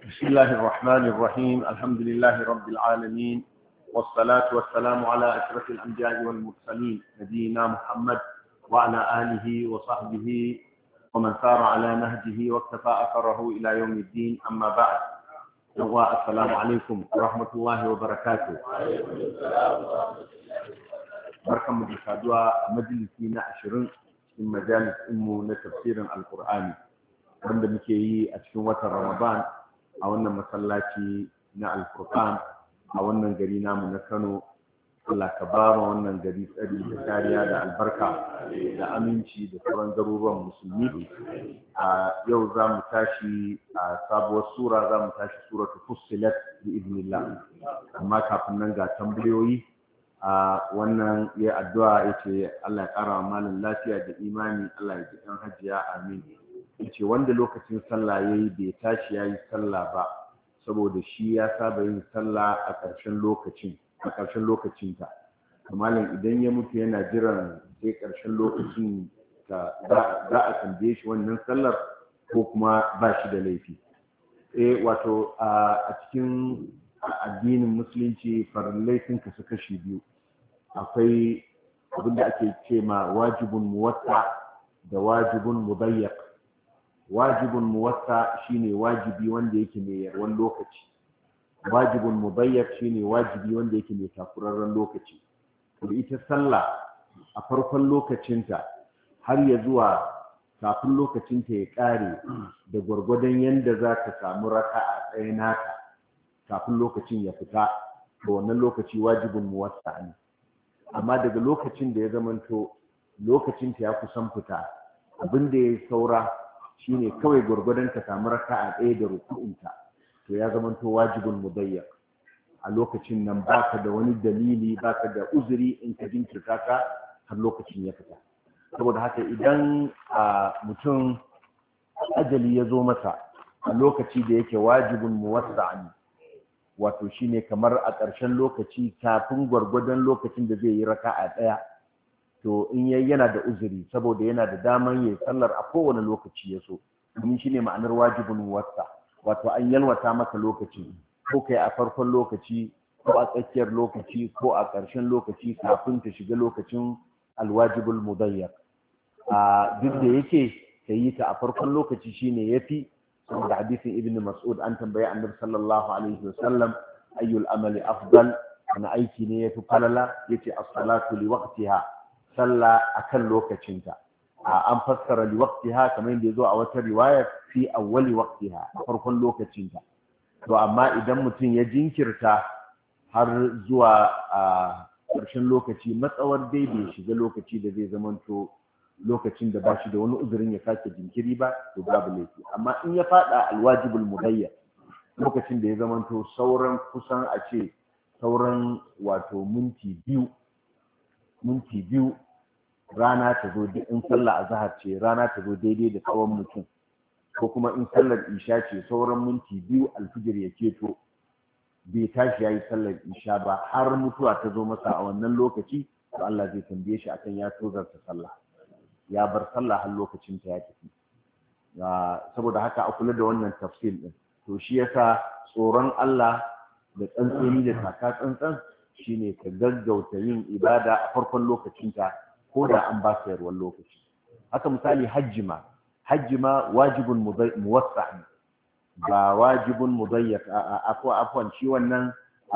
بسم الله الرحمن الرحيم. الحمد لله رب العالمين، والصلاة والسلام على أشرف الأنبياء والمرسلين نبينا محمد وعلى آله وصحبه ومن سار على نهجه واكتفى أثره إلى يوم الدين. أما بعد، السلام عليكم ورحمة الله وبركاته. بركة مجلسة مجلسنا 20 من مجالس إمو تفسير القرآن wanda muke yi a cikin watan Ramadan a wannan masallaci na Al-Qur'an a wannan gari namu na Kano. Allah ka ba mu wannan gari tsari da kariya da albarka da aminci da sauran garuruwan musulmi. A yau za mu tashi a sabuwar sura, za mu tashi suratu Fussilat bi idnillah. Amma kafin nan ga tambayoyi. A wannan ya addu'a yace Allah ya kara wa malam lafiya da imani, Allah ya ji dan hajiya, amin. Yace wanda lokacin sallah yayi bai tashi yayi sallah ba saboda shi ya saba yin sallah a ƙarshen lokacinta. Malam idan ya mutu yana jiran sai ƙarshen lokacin za a tambaye shi wannan sallar ko kuma ba shi da laifi. Wato a cikin addinin musulunci farillai sun kasu kashi biyu. Akwai abin da ake ce ma wajibun muwatta da wajibun mudayyaq. Wajibun muwatta shine wajibi wanda yake mai yarwan lokaci. Wajibun mudayyaq shine wajibi wanda yake mai takurarren lokaci. To ita sallah a farkon lokacinta har ya zuwa kafin lokacinta ya kare da gwargwadon yanda za ka samu raka'a ɗaya naka kafin lokacin ya fita, to wannan lokaci wajibun muwatta ne. Amma daga lokacin da ya zamanto lokacinta ya kusan fita, abin da ya saura shine kawai gwargwadon ka samu raka'a ɗaya da ruku'unta, to ya zamanto wajibun mudayyaq. A lokacin nan baka da wani dalili, baka da uzuri in ka jinkirta ka har lokacin ya fita. Saboda haka idan mutum ajali ya zo masa a lokaci da yake wajibun muwassa ne, wato shine kamar a ƙarshen lokaci kafin gwargwadon lokacin da zai yi raka'a ɗaya, to in yayi yana da uzuri saboda yana da daman yayi sallar a kowane lokaci ya so. Domin shine ma'anar wajibun muwatta, wato an yalwata maka lokaci, ko kai a farkon lokaci ko a tsakiyar lokaci ko a ƙarshen lokaci kafin ta shiga lokacin alwajibul mudayyaq. Duk da yake ka yi ta a farkon lokaci shine yafi, saboda hadisin ibn Mas'ud an tambaye annabi sallallahu alaihi wasallam ayyul amali afdal, wani aiki ne yafi falala, yace as-salatu li waqtiha, sallah akan lokacinta. An fassara li waqtiha kamar yadda yazo a wata riwayar fi awwali waqtiha, a farkon lokacinta. To amma idan mutum ya jinkirta har zuwa ƙarshen lokaci, matsawar dai bai shiga lokaci da zai zamanto lokacin da ba shi da wani uzurin ya sake jinkiri ba, to babu laifi. Amma in ya fada alwajibul mudayyaq, lokacin da ya zamanto sauran kusan a ce sauran wato minti biyu rana ta zo, in sallah azhar ce rana ta zo daidai da tsawon mutum, ko kuma in sallar isha ce sauran minti biyu alfijir ya keto, bai tashi yayi sallar isha ba har mutuwa ta zo masa a wannan lokaci, to Allah zai tambaye shi akan ya tozarta sallah, ya bar sallah har lokacin ta ya tafi. Saboda haka a kula da wannan tafsir din. To shi yasa tsoron Allah da tsantseni da taka tsantsan shine ka gaggauta yin ibada a farkon lokacinta, ko da an ba ka yarwar lokaci. Haka misali hajji ma wajibun muwassa, ba wajibun mudayyaq. Afwan, shi wannan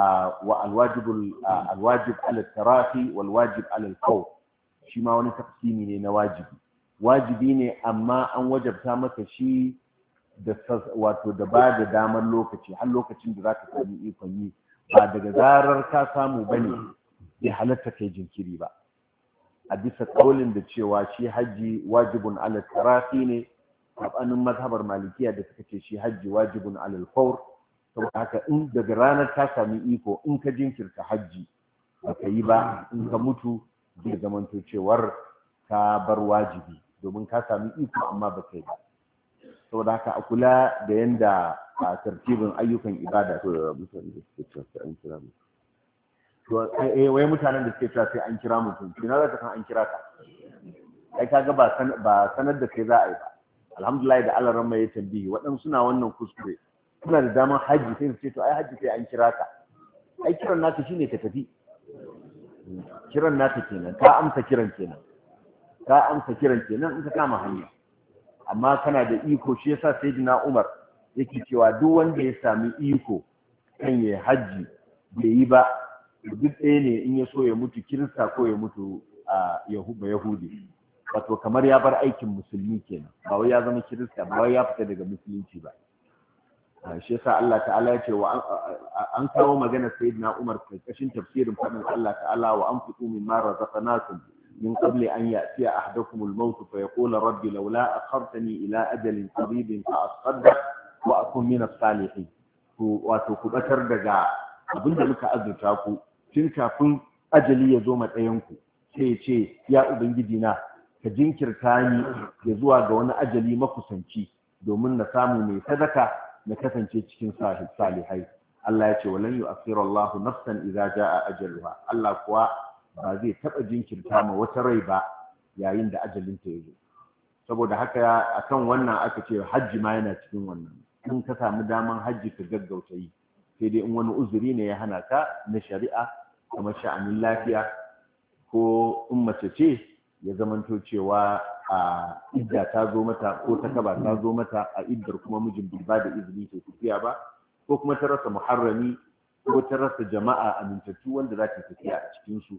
alwajib ala tarafi wal wajib ala al-fawt, shi ma wani tafsiri ne na wajibi ne, amma an wajabta maka shi da wato da ba da damar lokaci har lokacin da zaka sami ikon yi, ba daga zarar ka samu bane bai halatta kai jinkiri ba. A bisa kaulin da cewa shi hajji wajibun ala tarafi ne, sabanin mazhabar malikiya da suka ce shi hajji wajibun ala al-fawr. Saboda haka in daga ranar ka sami iko, in ka jinkirta hajji baka yi ba, in ka mutu zai zamanto cewar ka bar wajibi, domin ka sami iko amma ba kai ba. Saboda haka a kula da yanda tartibin ayyukan ibada. Wai mutanen da suke cewa sai an kira mutum, kina za ka san an kira ka? Ai kaga ba sanar da kai za a yi ba. Alhamdulillah da Allah ran mai tambayi, waɗansu suna wannan kuskure. suna da damar hajji sai su ce to ai hajji sai an kira ka, ai kiran naka shine ka tafi, kiran naka kenan, ka amsa kiran kenan, ka amsa kiran kenan in ka kama hanya. Amma kana da iko, shi yasa sayyidina Umar yake cewa duk wanda ya sami iko kan ya hajji bai yi ba, duk ɗaya ne in ya so ya mutu kirista ko ya mutu a yahudi, wato kamar ya bar aikin musulmi kenan, ba wai ya zama kirista, ba wai ya fita daga musulunci ba. Shi yasa Allah ta'ala ya ce an kawo magana sayyidina Umar karkashin tafsirin fadin Allah ta'ala wa anfiqu mimma razaqnakum min qabli an ya'tiya ahadakum al-maut fa yaqula rabbi laula akhartani ila ajalin qaribin fa asaddaq wa akun min as-salihin. Wato ku batar daga abinda muka azurta ku tun kafin ajali ya zo matsayin ku, sai ya ce ya ubangiji na ka jinkirta ni ya zuwa ga wani ajali makusanci domin na samu mai sadaka na kasance cikin salihai. Allah ya ce walan yu'akhiru Allahu nafsan idza jaa ajaluha. Allah kuwa ba zai taba jinkirta ma wata rai ba yayin da ajalin ta yazo. Saboda haka akan wannan aka ce hajji ma yana cikin wannan. In ka samu daman hajji ka gaggauta yi, sai dai in wani uzuri ne ya hana ka na shari'a kamar sha'anin lafiya, ko in mace ce ya zamanto cewa a idda ta zo mata ko ta kaba ta zo mata a iddar kuma mijin bai ba da izini ta tafiya ba, ko kuma ta rasa muharrami ko ta rasa jama'a amintattu wanda za ta tafiya a cikin su.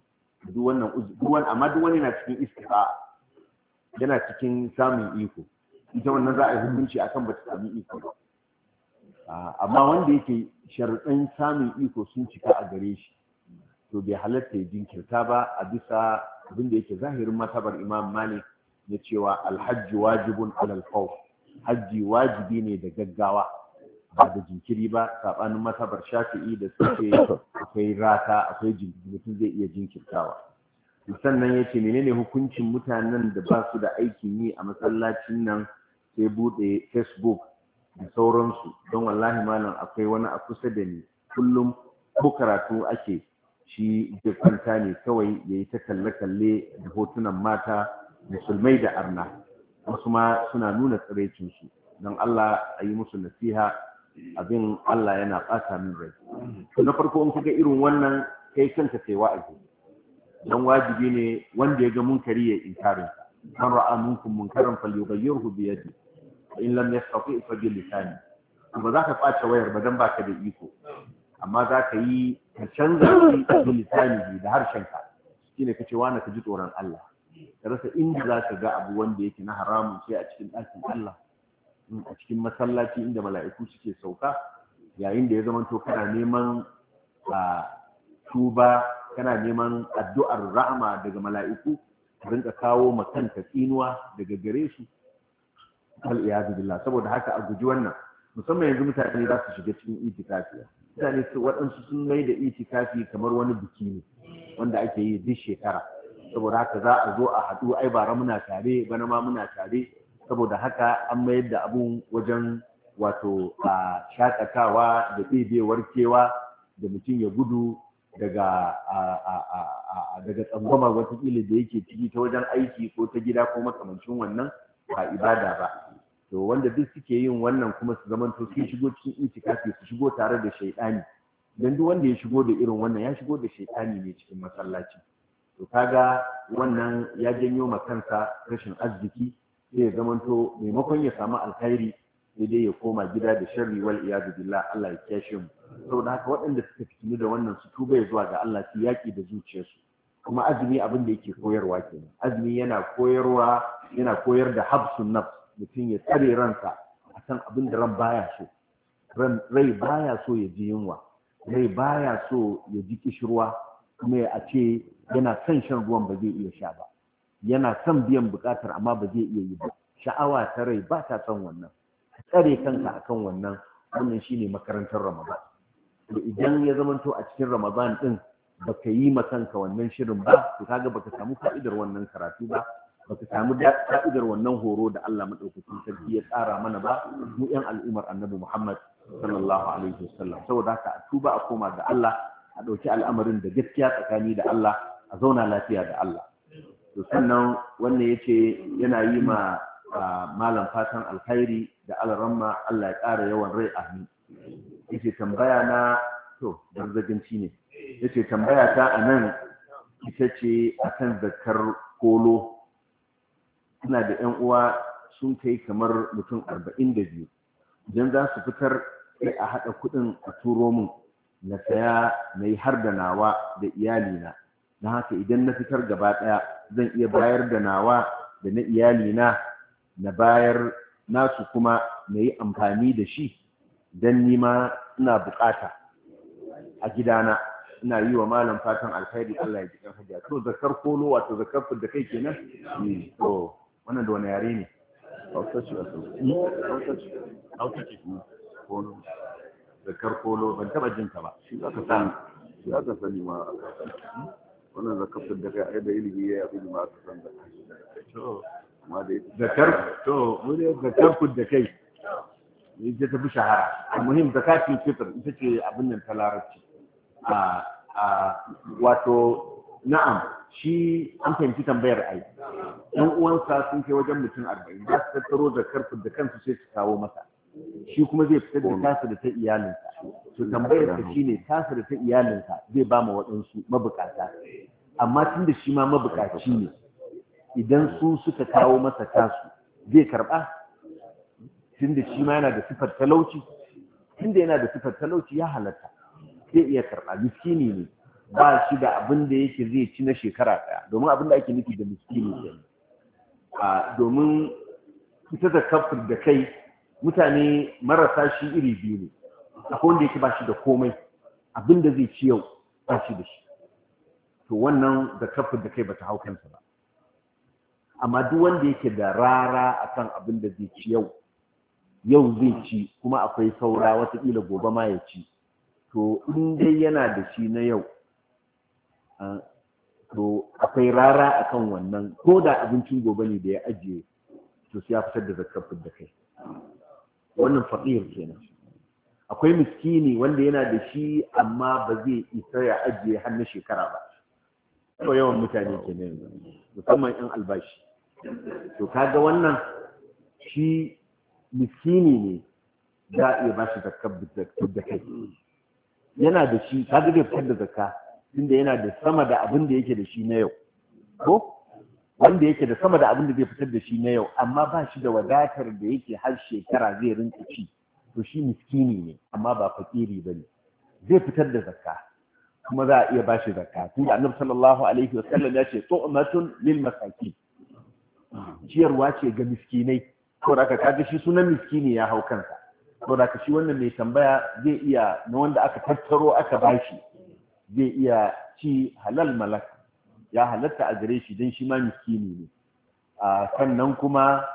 Amma duk wani na cikin istifa, yana cikin samun iko, ita wannan za a yi hukunci akan ba ta sami iko ba. Amma wanda yake sharuɗan samun iko sun cika a gare shi, to bai halatta ya jinkirta ba, a bisa abin da yake zahirin matabar Imam Malik na cewa alhajji wajibun alal fawr, hajji wajibi ne da gaggawa ba da jinkiri ba, sabanin matabar Shafi'i da suke akwai rata, akwai jinkiri, mutum zai iya jinkirtawa. Sannan yace menene hukuncin mutanen da ba su da aikin yi a masallacin nan sai bude Facebook da sauransu, don wallahi malam akwai wani a kusa da ni kullum ko karatu ake, shi zai kwanta ne kawai ya yi ta kalle-kalle da hotunan mata musulmai da arna, wasu ma suna nuna tsiraicinsu. Don Allah a yi musu nasiha, abin Allah yana ɓata min rai. Na farko in kuga irin wannan kai kanka kai wa'azi, don wajibi ne wanda ya ga munkari ya inkarin sa. Man ra'a minkum munkaran falyughayyirhu bi yadihi, in lam yastati fa bi lisani. Ba za ka ɓace wayar ba dan baka da iko, amma za ka yi ka canza shi da lisani da harshenka, shine kace wani ka ji tsoron Allah, ka rasa inda za ka ga abu wanda yake na haramun sai a cikin ɗakin Allah, a cikin masallaci inda mala'iku suke sauka, yayin da ya zama to kana neman tuba, kana neman addu'ar rahama daga mala'iku, ka rinka kawo ma kanka tsinuwa daga gare su. Al-iyadu billah. Saboda haka a guji wannan, musamman yanzu mutane za su shiga cikin itikafi. Mutane waɗansu sun mai da itikafi kamar wani biki ne wanda ake yi duk shekara. Saboda haka za a zo a haɗu, ai bara muna tare, bana ma muna tare. Saboda haka an mayar da abun wajen wato a shakatawa da ɗebewar kewa, da mutum ya gudu daga tsangwama watakila da yake ciki ta wajen aiki ko ta gida ko makamancin wannan, ba ibada ba. To wanda duk suke yin wannan kuma su zamanto sun shigo cikin itikafi, su shigo tare da shaidani, dan duk wanda ya shigo da irin wannan ya shigo da shaidani ne cikin masallaci. To kaga wannan ya janyo ma kansa rashin arziki, sai ya zamanto maimakon ya samu alkhairi sai dai ya koma gida da sharri, wal iyadu billah. Allah ya kiyashe mu. Saboda haka waɗanda suka fitini da wannan su tuba zuwa ga Allah, su yaki da zuciyarsu. Kuma azumi abin da yake koyarwa kenan, azumi yana koyar da habsun nafs, mutum ya tsare ransa akan abin da ran baya so. Rai baya so ya ji yunwa, rai baya so ya ji kishirwa, kuma ya ce yana son shan ruwan ba zai iya sha ba, yana son biyan bukatar amma ba zai iya yi ba. Sha'awa ta rai ba ta son wannan. Tsare kanka akan wannan shine makarantar Ramadan. To idan ya zamanto a cikin Ramadan din baka yi ma kanka wannan shirin ba, to kaga baka samu fa'idar wannan karatu ba, baka samu fa'idar wannan horo da Allah madaukakin sarki ya tsara mana ba, mu yan al'ummar Annabi Muhammad sallallahu alaihi wasallam. Saboda haka a tuba, a koma ga Allah, a ɗauki al'amarin da gaskiya tsakani da Allah, a zauna lafiya da Allah. To sannan wannan yace yana yi ma malam fatan alkhairi da alaramma, Allah ya ƙara yawan rai, amin. yace tambaya na to darzaganci ne yace tambaya ta anan ita ce akan zakar kolo. Ina da ƴan uwa sun kai kamar mutum 42 idan za su fitar sai a haɗa kuɗin a turo min na saya na yi har da nawa da iyalina. Na haka idan na fitar gaba ɗaya zan iya bayar da nawa da na iyalina na bayar nasu kuma na yi amfani da shi don nima ina bukata a gidana. Ina yi wa malam fatan alkhairi, Allah ya ji kan hajiya. To zakar kolo wato zakar da kai kenan? To wannan da wani yare ne? Hausa ce. Kolo. Zakar kolo ban taba jin ka ba. Shi aka sani ma wannan zakar da kai ai da ilimi ya yi ma aka san da to amma da zakar to mu ne zakar da kai ita ta fi shahara. Muhim zakatul fitr ita ce abin nan ta larabci. Wato na'am shi an fahimci tambayar ai ɗan uwansa sun kai wajen mutum 40 za su tattaro zakar da kansu sai su kawo masa, shi kuma zai fitar da tasa da ta iyalinsa. To tambayar ta shine tasa da ta iyalinsa zai ba ma waɗansu mabukata, amma tunda shi ma mabukaci ne idan su suka kawo masa tasu zai karɓa tunda shi ma yana da sifar talauci. Tunda yana da sifar talauci ya halatta zai iya karɓa. Miskini ne ba shi da abin da yake zai ci na shekara ɗaya, domin abin da ake nufi da miskini kenan. Domin ita da kafir da kai mutane marasa shi iri biyu ne. Akwai wanda yake ba shi da komai, abin da zai ci yau ba shi da shi, to wannan da kafir da kai bata hau kansa ba. Amma duk wanda yake da rara akan abin da zai ci yau zai ci kuma akwai saura watakila gobe ma ya ci, to in dai yana da shi na yau to akwai rara akan wannan, ko da abincin gobe ne da ya ajiye to sai ya fitar da zakar da kai. Wannan faqir kenan. Akwai miskini wanda yana da shi amma ba zai isa ya ajiye har na shekara ba. To yawan mutane kenan musamman yan albashi. To kaga wannan shi miskini ne za a iya ba shi zakar da kai. Yana da shi kaga zai fitar da zakka tunda yana da sama da abin da yake da shi na yau, ko wanda yake da sama da abin da zai fitar da shi na yau amma ba shi da wadatar da yake har shekara zai rinka ci, to shi miskini ne amma ba fakiri bane, zai fitar da zakka kuma za a iya ba shi zakka tunda Annabi sallallahu alaihi wasallam ya ce tu'matun lil masakin, ciyarwa ce ga miskinai. To da kaga shi sunan miskini ya hau kansa. To da shi wannan mai tambaya zai iya na wanda aka tattaro aka bashi zai iya ci halal malak, ya halatta a gare shi don shi ma miskini ne. Sannan kuma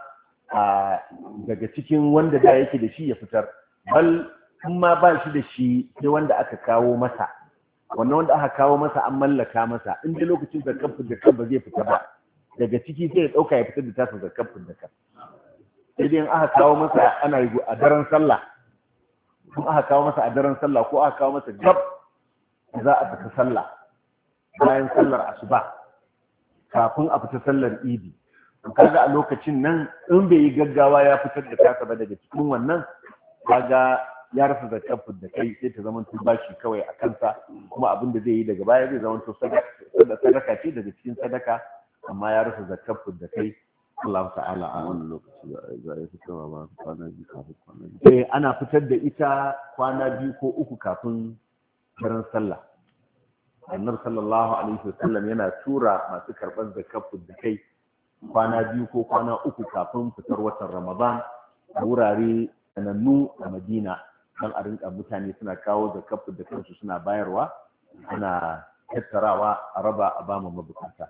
daga cikin wanda da yake da shi ya fitar, bal in ma ba shi da shi sai wanda aka kawo masa, wannan wanda aka kawo masa an mallaka masa, in da lokacin zakar da kan ba zai fita ba, daga ciki sai ya ɗauka ya fitar da tasa zakar da kan. Sai dai aka kawo masa ana yi a daren sallah, in aka kawo masa a daren sallah ko aka kawo masa gab za a fita sallah bayan sallar asuba kafin a fita sallar idi, kaga a lokacin nan in bai yi gaggawa ya fitar da tasa ba daga cikin wannan, kaga ya rasa zakar da kai sai ta zama bashi kawai a kansa, kuma abin da zai yi daga baya zai zama sadaka ce daga cikin sadaka, amma ya rasa zakar da kai. Allah ta'ala a wannan lokaci za a fitarwa ba kwana biyu kafin kwana biyu. Ana fitar da ita kwana biyu ko uku kafin daren sallah. Annabi sallallahu alaihi wasallam yana tura masu karɓar zakar da kai kwana biyu ko kwana uku kafin fitar watan Ramadan a wurare sanannu a Madina, don a rinka mutane suna kawo zakar da kansu suna bayarwa, ana tattarawa a raba a bama mabukata.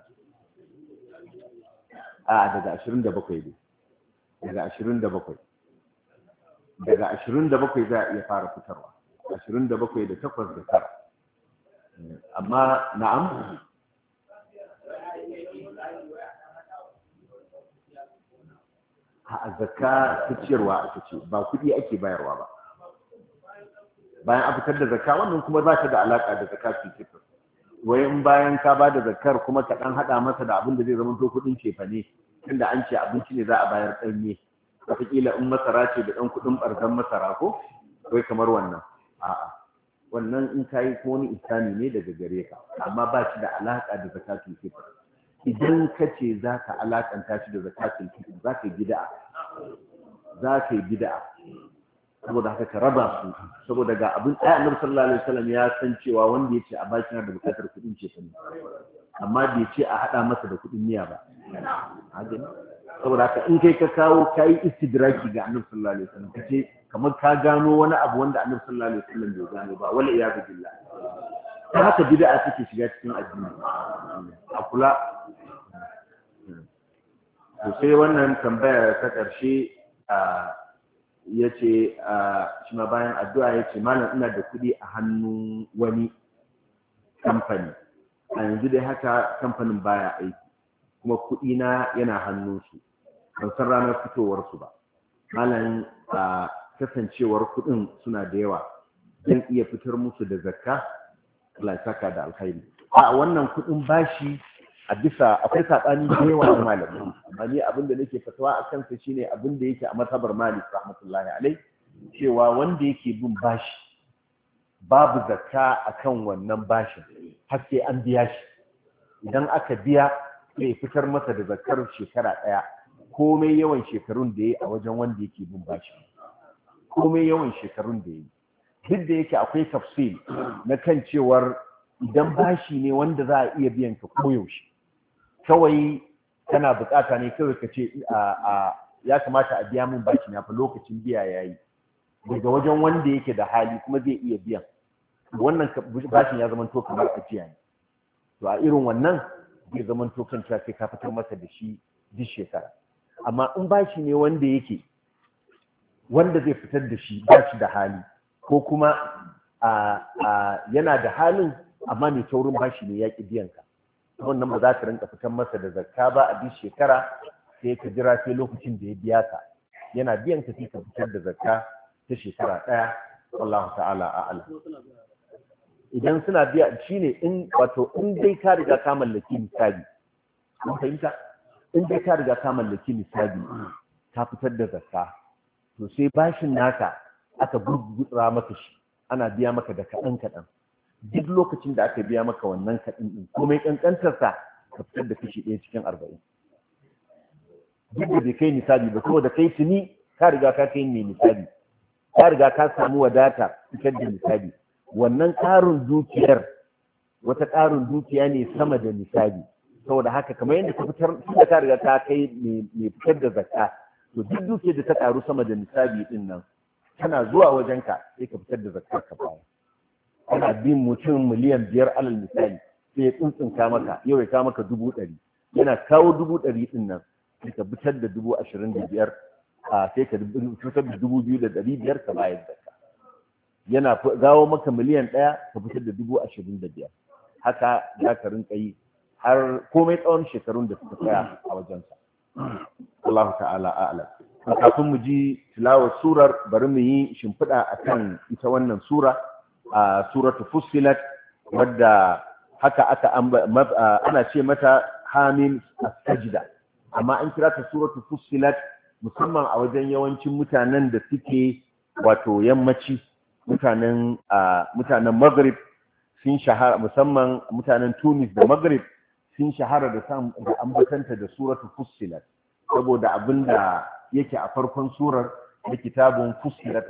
Daga 27 ne, daga 27 za a iya fara fitarwa, 27 da 8 da 9. Amma na'am a zakka ta ciyarwa aka ce ba kuɗi ake bayarwa ba. Bayan a fitar da zakka wannan kuma za ta da alaƙa da zakka fitr. Wai in bayan ka ba da zakkar kuma ka ɗan haɗa masa da abin da zai zama to kuɗin cefane, tunda an ce abinci ne za a bayar ɗanye, wataƙila in masara ce da ɗan kuɗin ɓarzan masara ko wai kamar wannan a'a wannan in kayi ko wani ihsani ne daga gare ka amma ba shi da alaka da zakatul fitr idan ka ce za ka alakanta shi da zakatul fitr za ka yi bid'a saboda haka ka raba su saboda ga abin ɗaya annabi sallallahu alaihi wasallam ya san cewa wanda ya ce a baki na da bukatar kuɗin ce ne amma bai ce a haɗa masa da kuɗin niyya ba saboda haka in kai ka kawo kayi istidraki ga annabi sallallahu alaihi wasallam kace kamar ka gano wani abu wanda annabi sallallahu alaihi wasallam bai gano ba wala iyadu billah ta haka bid'a take shiga cikin addini a kula to sai wannan tambaya ta ƙarshe ya ce shi ma bayan addu'a ya ce malam ina da kuɗi a hannun wani kamfani a yanzu dai haka kamfanin baya aiki kuma kuɗi na yana hannunsu ban san ranar fitowarsu ba malam kasancewar kuɗin suna da yawa zan iya fitar musu da zakka Allah ya saka da alkhairi a wannan kuɗin bashi a bisa akwai saɓani da yawa na malamai amma ni abin da nake fatawa a kansa shine abin da yake a matabar Malik rahmatullahi alai cewa wanda yake bin bashi babu zakka akan wannan bashin har sai an biya shi idan aka biya sai fitar masa da zakkar shekara ɗaya komai yawan shekarun da yayi a wajen wanda yake bin bashi komai yawan shekarun da yayi duk da yake akwai tafsil na kan cewar idan bashi ne wanda za a iya biyan ka koyaushe kawai kana bukata ne kawai ka ce ya kamata a biya min bashi na fa lokacin biya yayi daga wajen wanda yake da hali kuma zai iya biyan wannan bashin ya zama to kamar ajiya ne to a irin wannan zai zama to kan cewa sai ka fitar masa da shi duk shekara amma in bashi ne wanda yake wanda zai fitar da shi ba shi da hali ko kuma yana da halin amma mai taurin bashi ne ya ƙi biyan ka wannan ba za ka rinka fitar masa da zakka ba a duk shekara sai ka jira sai lokacin da ya biya ka yana biyan ka sai ka fitar da zakka ta shekara ɗaya wallahu ta'ala a'lam idan suna biya shine in wato in dai ka riga ka mallaki nisabi kun fahimta in dai ka riga ka mallaki nisabi ka fitar da zakka to sai bashin naka aka gurgura maka shi ana biya maka da kaɗan kaɗan duk lokacin da aka biya maka wannan kaɗin ɗin komai ƙanƙantarsa ka fitar da kashi 1 cikin 40 duk da bai kai nisabi ba saboda kai tuni ka riga ka kai mai nisabi ka riga ka samu wadata fitar da nisabi wannan ƙarin dukiyar wata ƙarin dukiya ne sama da nisabi saboda haka kamar yadda ka fitar tun da ka riga ka kai mai fitar da zakka to duk dukiyar da ta ƙaru sama da nisabi ɗin nan tana zuwa wajenka sai ka fitar da zakkar ka baya kana bin mutum miliyan 5 alal misali sai ya tsuntsunka maka yau ya kawo maka 100,000 yana kawo 100,000 din nan sai ka fitar da 25,000 sai ka fitar da 2,500 ka bayar da ka yana gawo maka miliyan 1 ka fitar da 25,000 haka za ka rinka yi har komai tsawon shekarun da suka tsaya a wajensa Allah ta'ala a'lam kafin mu ji tilawar surar bari mu yi shimfiɗa akan ita wannan sura a suratu fussilat wadda haka aka ana ce mata hamim as-sajda amma an kira ta suratu fussilat musamman a wajen yawancin mutanen da suke wato yammaci mutanen Maghrib sun shahara musamman mutanen Tunis da Maghrib sun shahara da ambatanta da suratu fussilat saboda abinda yake a farkon surar da kitabun fussilat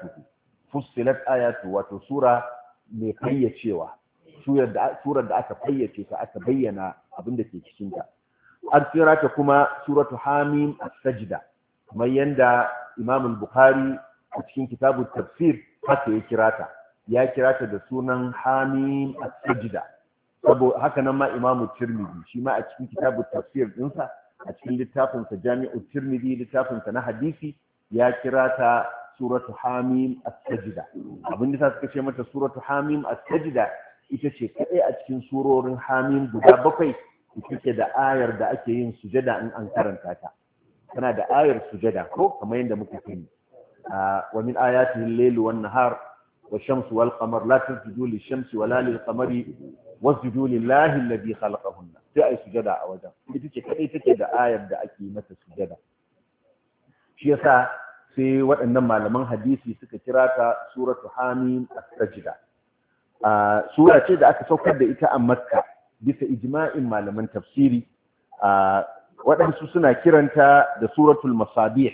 ayatu wato sura mai fayyacewa surar da aka fayyace ta aka bayyana abin da ke cikin ta an kira ta kuma suratu hamim as-sajda kamar yanda Imam al-Bukhari a cikin kitabut tafsir haka ya kira ta da sunan hamim as-sajda saboda haka nan ma Imam Tirmidhi shi ma a cikin kitabut tafsir dinsa a cikin littafinsa Jami'ut Tirmidhi littafinsa na hadisi ya kira ta suratu hamim as-sajda abin da suka ce mata suratu hamim as-sajda ita ce kadai a cikin surorin hamim guda 7 ita da ayar da ake yin sujada in an karanta ta tana da ayar sujada ko kamar yadda muka sani wa min ayatihi al-layl wan-nahar wash-shamsu wal-qamar la tasjudu lish-shamsi wala lil-qamari wasjudu lillahi alladhi khalaqahunna sai ai sujada a wajen ita ce kadai take da ayar da ake mata sujada shi yasa sai waɗannan malaman hadisi suka kira ta suratu hamim as-sajda. Sura ce da aka saukar da ita a Makka bisa ijma'in malaman tafsiri. Waɗansu suna kiranta da suratul masabih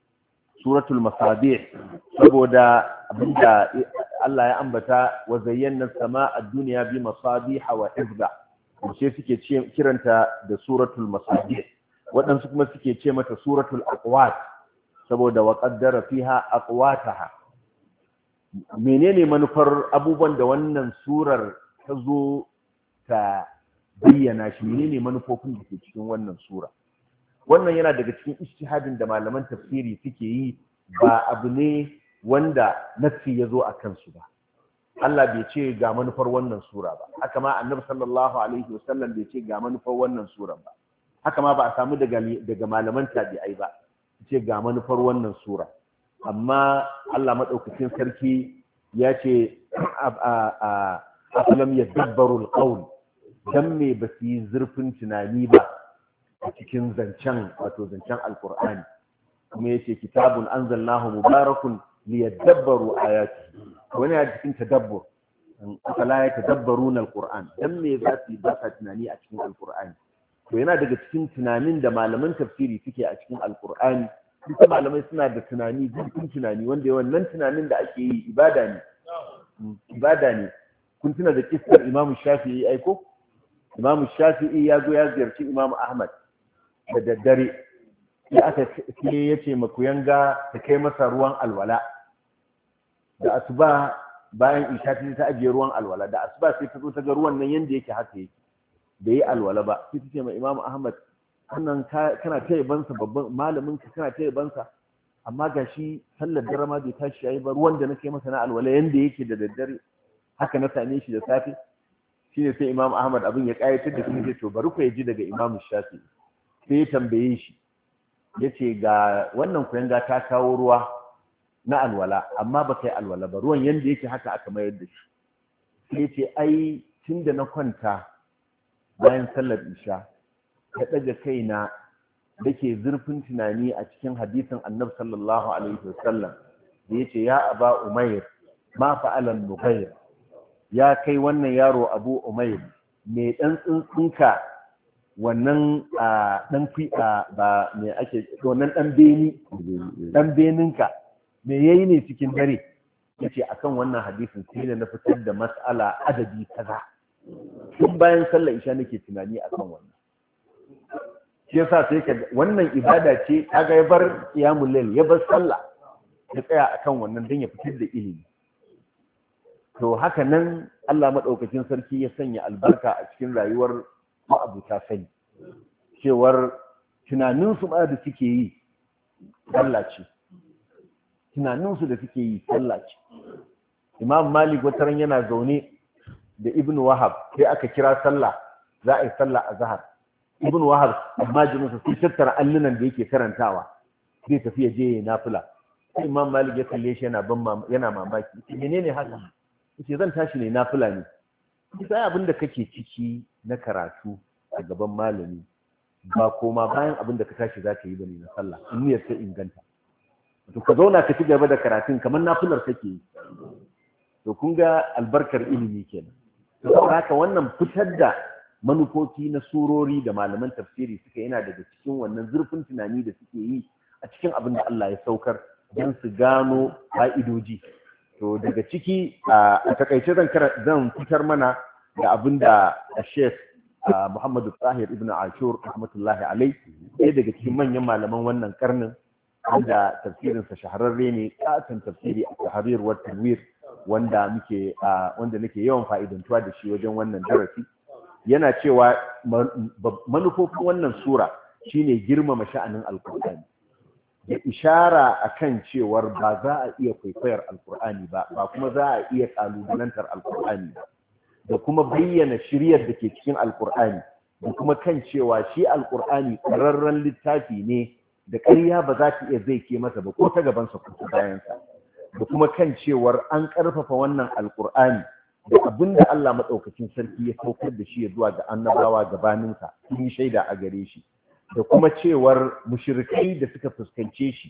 saboda abinda Allah ya ambata wa zayyana as-samaa ad-dunya bi masabiha wa hifza, sai suke kiranta da suratul masabih. Waɗansu kuma suke ce mata suratul aqwat saboda wa qaddara fiha aqwataha. Menene manufar abubuwan da wannan surar ta zo ta bayyana shi? Menene manufofin da ke cikin wannan sura? Wannan yana daga cikin ijtihadin da malaman tafsiri suke yi, ba abu ne wanda nassi ya zo a kansu ba. Allah bai ce ga manufar wannan sura ba, haka ma annabi sallallahu alaihi wasallam bai ce ga manufar wannan sura ba, haka ma ba a samu daga malaman tabi'ai ba ce ga manufar wannan sura. Amma Allah madaukakin sarki ya ce afalam yadabbaru alqawl, dan me ba su yi zurfin tunani ba a cikin zancen alqur'ani. Kuma yace kitabun anzalnahu mubarakun liyadabbaru ayati, wani a cikin tadabbur, afala yatadabbaruna alqur'an, dan me za su yi ba tunani a cikin alqur'ani. To yana daga cikin tunanin da malaman tafsiri suke a cikin alqur'ani. Duka malamai suna da tunani, zurfin tunani, wanda wannan tunanin da ake yi ibada ne. Kun tuna da kissar Imam Shafi'i aiko? Imam Shafi'i ya zo ya ziyarci Imam Ahmad da daddare, sai ya ce makuyanga ta kai masa ruwan alwala. Da asuba bayan isha ta ajiye ruwan alwala, da asuba sai ta zo ta ga ruwan nan yanda yake haka yake, bai yi alwala ba. Sai ta ce ma Imam Ahmad, wannan kana ta yabansa, babban malamin ka kana ta yabansa, amma gashi sallar dare ma bai tashi yayi ba, ruwan da nake masa na alwala yanda yake da daddare haka na same shi da safe. Shine sai Imam Ahmad abin ya kayatar da shi, to bari ku ji daga Imam Shafi'i. Sai ya tambaye shi, yace ga wannan kuyanga ta kawo ruwa na alwala, amma ba kai alwala ba, ruwan yanda yake haka aka mayar da shi. Sai yace ai tunda na kwanta bayan sallar isha ya ɗaga kaina da ke zurfin tunani a cikin hadisin annabi sallallahu alaihi wasallam da ya ce ya aba umair ma fa'alan nughair, ya kai wannan yaro abu umair, me dan tsuntsunka wannan dan ba me ake wannan dan beninka me yayi ne cikin dare? Yace akan wannan hadisin sai da na fitar da mas'ala adadi kaza, tun bayan sallar isha nake tunani akan wannan. Shi yasa sai ka wannan ibada ce, kaga ya bar qiyamul layl, ya bar sallah, ya tsaya akan wannan dan ya fitar da ilimi. To haka nan Allah madaukakin sarki ya sanya albarka a cikin rayuwar ma'abuta sani, cewar tunaninsu ma da suke yi sallah ce, tunaninsu da suke yi sallah ce. Imam Malik wataran yana zaune da Ibn Wahab, sai aka kira sallah, za a yi sallah a zahar. Ibn Wahab amma jinsa sai tattara allunan da yake karantawa zai tafi ya je nafila. Sai Imam Malik ya kalle shi yana mamaki, menene haka? Yace zan tashi ne nafila ne. Sai abin da kake ciki na karatu a gaban malami ba koma bayan abin da ka tashi za ka yi bane na sallah, in niyyar ta inganta. To ka zauna ka ci gaba da karatun kamar nafilar kake yi. To kun ga albarkar ilimi kenan. Saboda haka wannan fitar da manufofi na surori da malaman tafsiri suka yana daga cikin wannan zurfin tunani da suke yi a cikin abin da Allah ya saukar don su gano fa'idoji. To daga ciki a takaice zan fitar mana da abin da Sheikh Muhammadu Tahir Ibn Ashur rahmatullahi alai, ɗaya daga cikin manyan malaman wannan karnin, wanda tafsirinsa shahararre ne, katon tafsiri a tahrir wa tanwir, wanda nake yawan fa'idantuwa da shi wajen wannan darasi. Yana cewa manufofin wannan sura shine girmama sha'anin alkur'ani, ya ishara akan cewar ba za a iya kwaikwayar alkur'ani ba kuma za a iya kalubalantar alkur'ani ba, da kuma bayyana shiryar da ke cikin alkur'ani, da kuma kan cewa shi alkur'ani ƙararren littafi ne da ƙarya ba za ta iya zai ke masa ba ko ta gabansa ko ta bayansa, da kuma kan cewar an ƙarfafa wannan alkur'ani da abin da Allah maɗaukacin sarki ya saukar da shi ya zuwa ga annabawa gabaninsa sun yi shaida a gare shi, da kuma cewar mushrikai da suka fuskance shi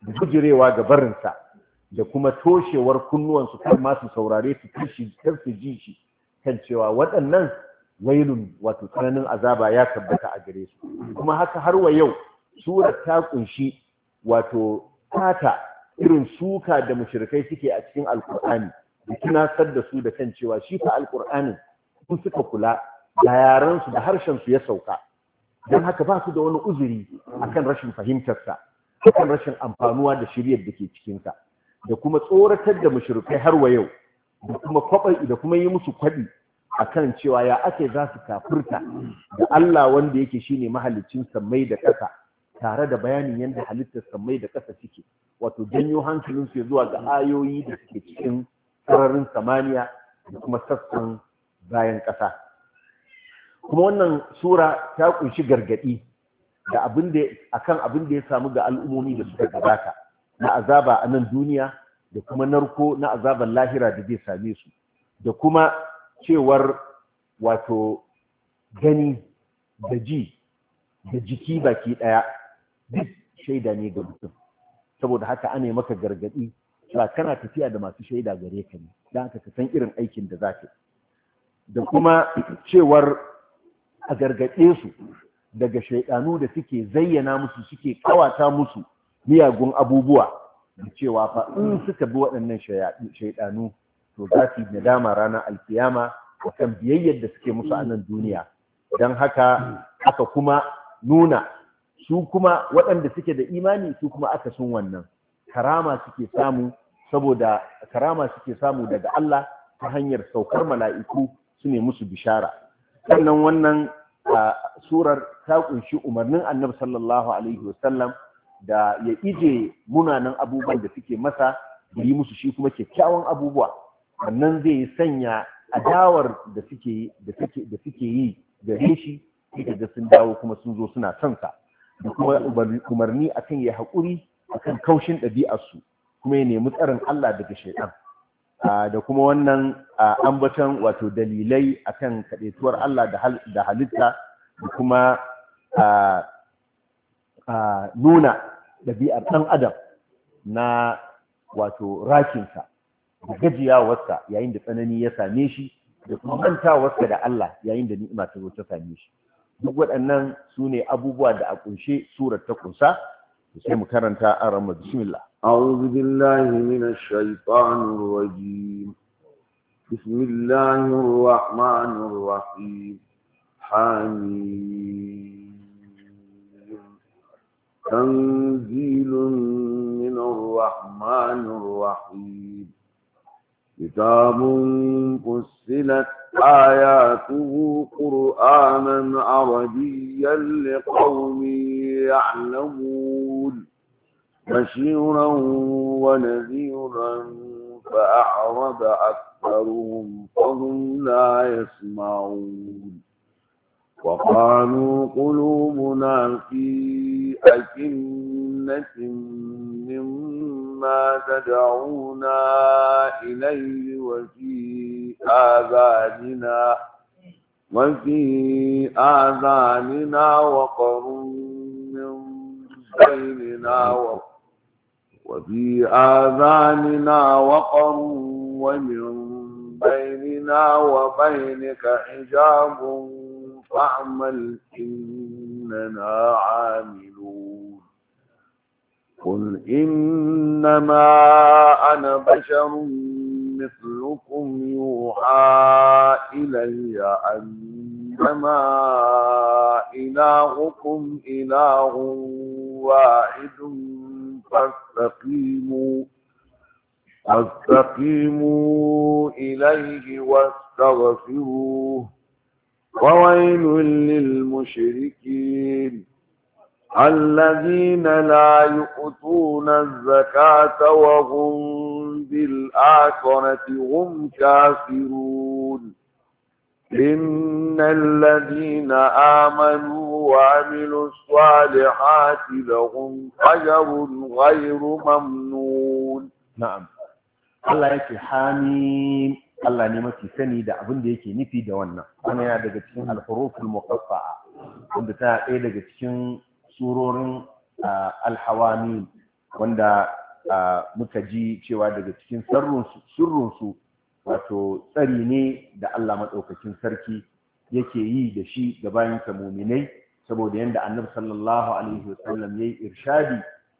da gujirewa ga barinsa da kuma toshewar kunnuwansu kar ma su saurare su kar su ji shi kan cewa waɗannan wailun wato tsananin azaba ya tabbata a gare su. Kuma haka har wa yau surar ta kunshi wato tata irin suka da mushrikai suke a cikin alkur'ani da tunasar da su da kan cewa shi fa alkur'anin sun suka kula da yaransu da harshen su ya sauka, don haka ba su da wani uzuri akan rashin fahimtarsa, akan rashin amfanuwa da shiryar da ke cikinsa, da kuma tsoratar da mushrikai har wa yau, da kuma yi musu kwaɗi akan cewa ya ake za su kafirta da Allah wanda yake shine mahalicin sammai da ƙasa, tare da bayanin yadda halittar sammai da ƙasa suke, wato janyo hankalinsu ya zuwa ga ayoyi da suke cikin sararin samaniya da kuma sassan bayan ƙasa. Kuma wannan sura ta kunshi gargaɗi da akan abin da ya samu ga al'ummomi da suka gabata na azaba a nan duniya da kuma narko na azaban lahira da zai same su, da kuma cewar wato gani da ji da jiki baki ɗaya duk shaida ne ga mutum. Saboda haka ana maka gargaɗi ba kana tafiya da masu shaida gare ka ne, don haka ka san irin aikin da za ka, da kuma cewar a gargaɗe su daga shaidanu da suke zayyana musu, suke kawata musu miyagun abubuwa, da cewa fa in suka bi waɗannan shaidanu to za su yi nadama ranar alkiyama akan biyayyar da suke musu a nan duniya. Don haka aka kuma nuna su kuma waɗanda suke da imani su kuma aka sun wannan karama suke samu, saboda karama suke samu daga Allah ta hanyar saukar mala'iku su ne musu bishara. Sannan wannan surar ta kunshi umarnin Annabi sallallahu alaihi wasallam da ya ije munanan abubuwan da suke masa, da yi musu shi kuma kyakkyawan abubuwa. Wannan zai sanya adawar da suke yi gare shi da sun dawo kuma sun zo suna son sa, da kuma umarni akan ya haƙuri akan kaushin ɗabi'arsu, kuma ya nemi tsarin Allah daga shaitan, da kuma wannan ambaton wato dalilai akan kaɗaituwar Allah da halitta, da kuma nuna ɗabi'ar ɗan adam na wato rakinsa da gajiyawarsa yayin da tsanani ya same shi, da kuma mantawarsa da Allah yayin da ni'ima ta zo ta same shi. Duk waɗannan su ne abubuwa da a ƙunshe surar ta ƙunsa. sai mu karanta a ramar bismillah. أعوذ بالله من الشيطان الرجيم. بسم الله الرحمن الرحيم. حميم. تنزيل من الرحمن الرحيم. كتاب فصلت آياته قرآنا عربيا لقوم يعلمون. بشيرا ونذيرا فأعرض أكثرهم فهم لا يسمعون. وقالوا قلوبنا في أكنة مما تدعونا إليه وفي آذاننا وقر ومن بيننا وبينك حجاب فاعمل إننا عاملون. قل إنما أنا بشر مثلكم يوحى إلي أنما إلهكم إله واحد فاستقيموا إليه واستغفروه. وويل للمشركين الذين لا يؤتون الزكاة وهم بالآخرة هم كافرون. إن الذين آمنوا وعملوا الصالحات لهم أجر غير ممنون. نعم. الله يكي حميم. Allah ne mafi sani da abin da yake nufi da wannan. Wannan yana daga cikin al-huruful muqatta'a, wanda ta ɗaya daga cikin surorin al-hawamim. wanda muka ji cewa daga cikin sirrinsu wato tsari ne da Allah maɗaukakin sarki yake yi da shi ga bayansa muminai, saboda yadda annabi sallallahu alaihi wasallam ya yi irshadi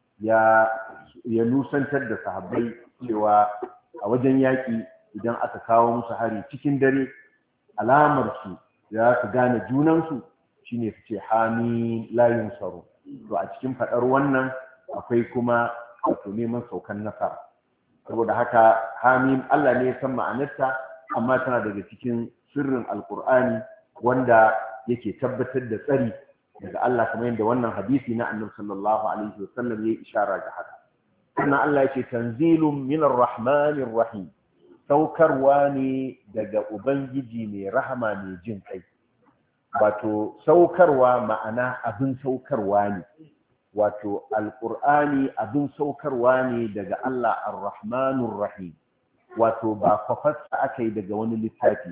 ya nusantar da sahabbai cewa a wajen yaƙi idan aka kawo musu hari cikin dare, alamar su za su gane junansu shine su ce hamim la yunsaru. To a cikin faɗar wannan akwai kuma wato neman saukan nasara, saboda haka hamim Allah ne ya san ma'anarta, amma tana daga cikin sirrin alkur'ani wanda yake tabbatar da tsari daga Allah, kamar yadda wannan hadisi na annabi sallallahu alaihi wasallam ya ishara ga haka. sannan Allah ya ce tanzilun minar rahmanir rahim, saukarwa ne daga ubangiji mai rahama mai jin kai. Wato saukarwa ma'ana abin saukarwa ne, wato alƙur'ani abin saukarwa ne daga Allah ar-rahmanur rahim, wato ba kwafarsa aka yi daga wani littafi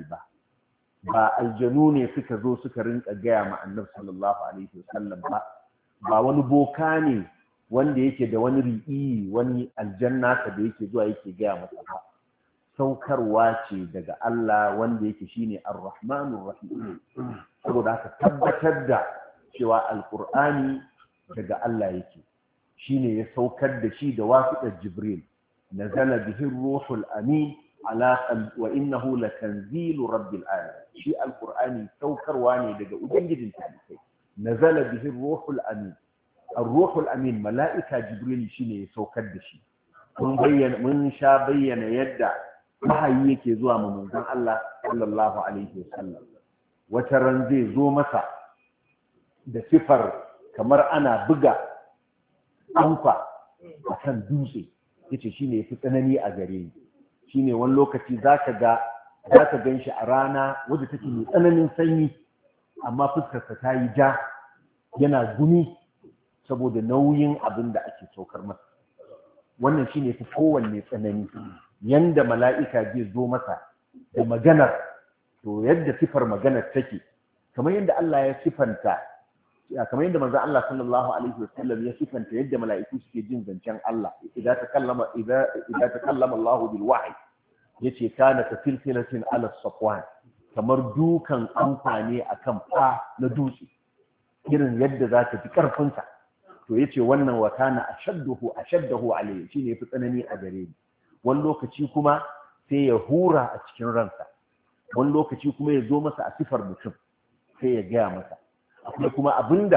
ba aljanu ne suka zo suka rinka gaya ma annabi sallallahu alaihi wasallam ba wani boka ne wanda yake da wani ri'i wani aljanna da yake zuwa yake gaya masa ba. Saukarwa ce daga Allah wanda yake shine ar-rahmanur rahim. Saboda haka tabbatar da cewa alqur'ani daga Allah yake, shine ya saukar da shi da wasiƙar Jibril, nazala bihi ruhul amin ala wa innahu latanzilu rabbil alamin. Shi alqur'ani saukarwa ne daga ubangijin talibai, nazala bihi ruhul amin. ar-ruhul amin mala'ika Jibril shine ya saukar da shi. mun sha bayyana yadda wahayi yake zuwa ma manzon Allah sallallahu alaihi wasallam. Wata ran zai zo masa da sifar kamar ana buga anfa a kan dutse, yace shine yafi tsanani a gare ni. Shine wani lokaci zaka gan shi a rana wadda take mai tsananin sanyi, amma fuskarsa ta yi ja, yana gumi saboda nauyin abin da ake saukar masa. Wannan shine fi kowanne tsanani. Yanda mala'ika zai zo masa da maganar, to yadda sifar maganar take, kamar yadda Allah ya sifanta, kamar yadda manzon Allah sallallahu alaihi wasallam ya sifanta yadda mala'iku suke jin zancen Allah idan takallama Allah bil wahyi, yace kana ka silsilatin ala safwan, kamar dukan amfani akan fa na dutse, irin yadda zaka ji karfin sa. To yace wannan wa kana ashaddahu alayhi, shine yafi tsanani a gare ni. Wani lokaci kuma sai ya hura a cikin ransa, wani lokaci kuma ya zo masa a sifar mutum sai ya gaya masa. Akwai kuma abinda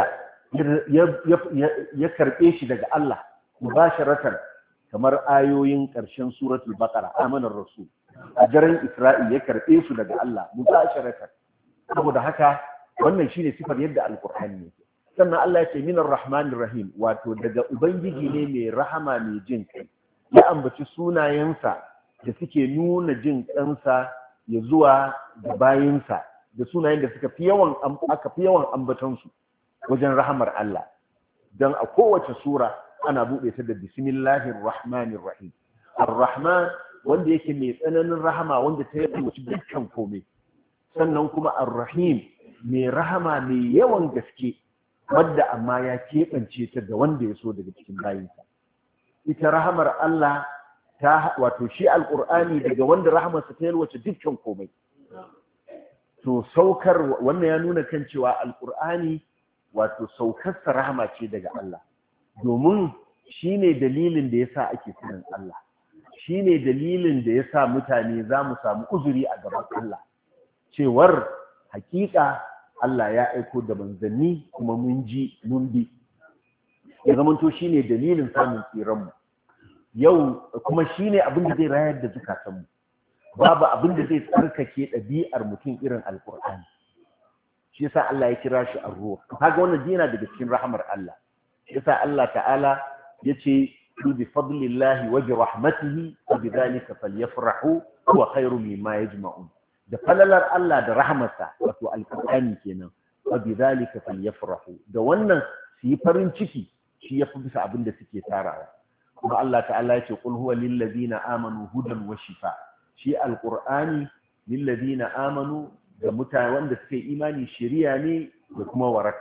ya karɓe shi daga Allah mubasharatan, kamar ayoyin ƙarshen suratul baqara, amanar rasul, a daren Isra'i ya karɓe su daga Allah mubasharatan. Saboda haka wannan shine sifar yadda alqur'ani yake. Sannan Allah ya ce minar rahmanir rahim, wato daga ubangiji ne mai rahama mai jin kai. Ya ambaci sunayensa da suke nuna jin kansa ya zuwa da bayinsa, da sunayen da aka fi yawan ambatansu wajen rahamar Allah. Don a kowace sura ana buɗe ta da bismillahir rahmanir rahim. Ar-Rahman wanda yake mai tsananin rahama, wanda ta yi dukkan komai. Sannan kuma Ar-Rahim mai rahama mai yawan gaske, wadda amma ya keɓance ta da wanda ya so daga cikin bayinsa. Ita rahamar Allah wato shi alƙur'ani daga wanda rahamarsa ta yalwace dukkan komai. To saukar wannan ya nuna kan cewa alƙur'ani wato saukarsa rahama ce daga Allah, domin shi ne dalilin da ya sa ake sanin Allah, shi ne dalilin da ya sa mutane za mu samu uzuri a gaban Allah, cewar hakika Allah ya aiko da manzanni kuma mun ji mun bi, ya zamanto shi ne dalilin samun tsiranmu. Yau kuma shi ne abin da zai rayar da zukatanmu. Babu abin da zai tsarkake ɗabi'ar mutum irin alƙur'ani. Shi yasa Allah ya kira shi ar-ruh. Kaga wannan yana daga cikin rahamar Allah. Shi yasa Allah ta'ala yace bi fadlillahi wa bi rahmatihi wa bi dhalika falyafrahu huwa khairu mimma yajma'un. Da falalar Allah da rahmarsa, wato alƙur'ani kenan, wa bi dhalika falyafrahu. Da wannan su yi farin ciki, shi yafi bisa abin da suke tarawa. Kuma Allah ta'ala yace qul huwa lil ladina amanu hudan wa shifa. Shi alƙur'ani lillazina amanu, da mutane wanda suka yi imani, shiriya ne da kuma waraka.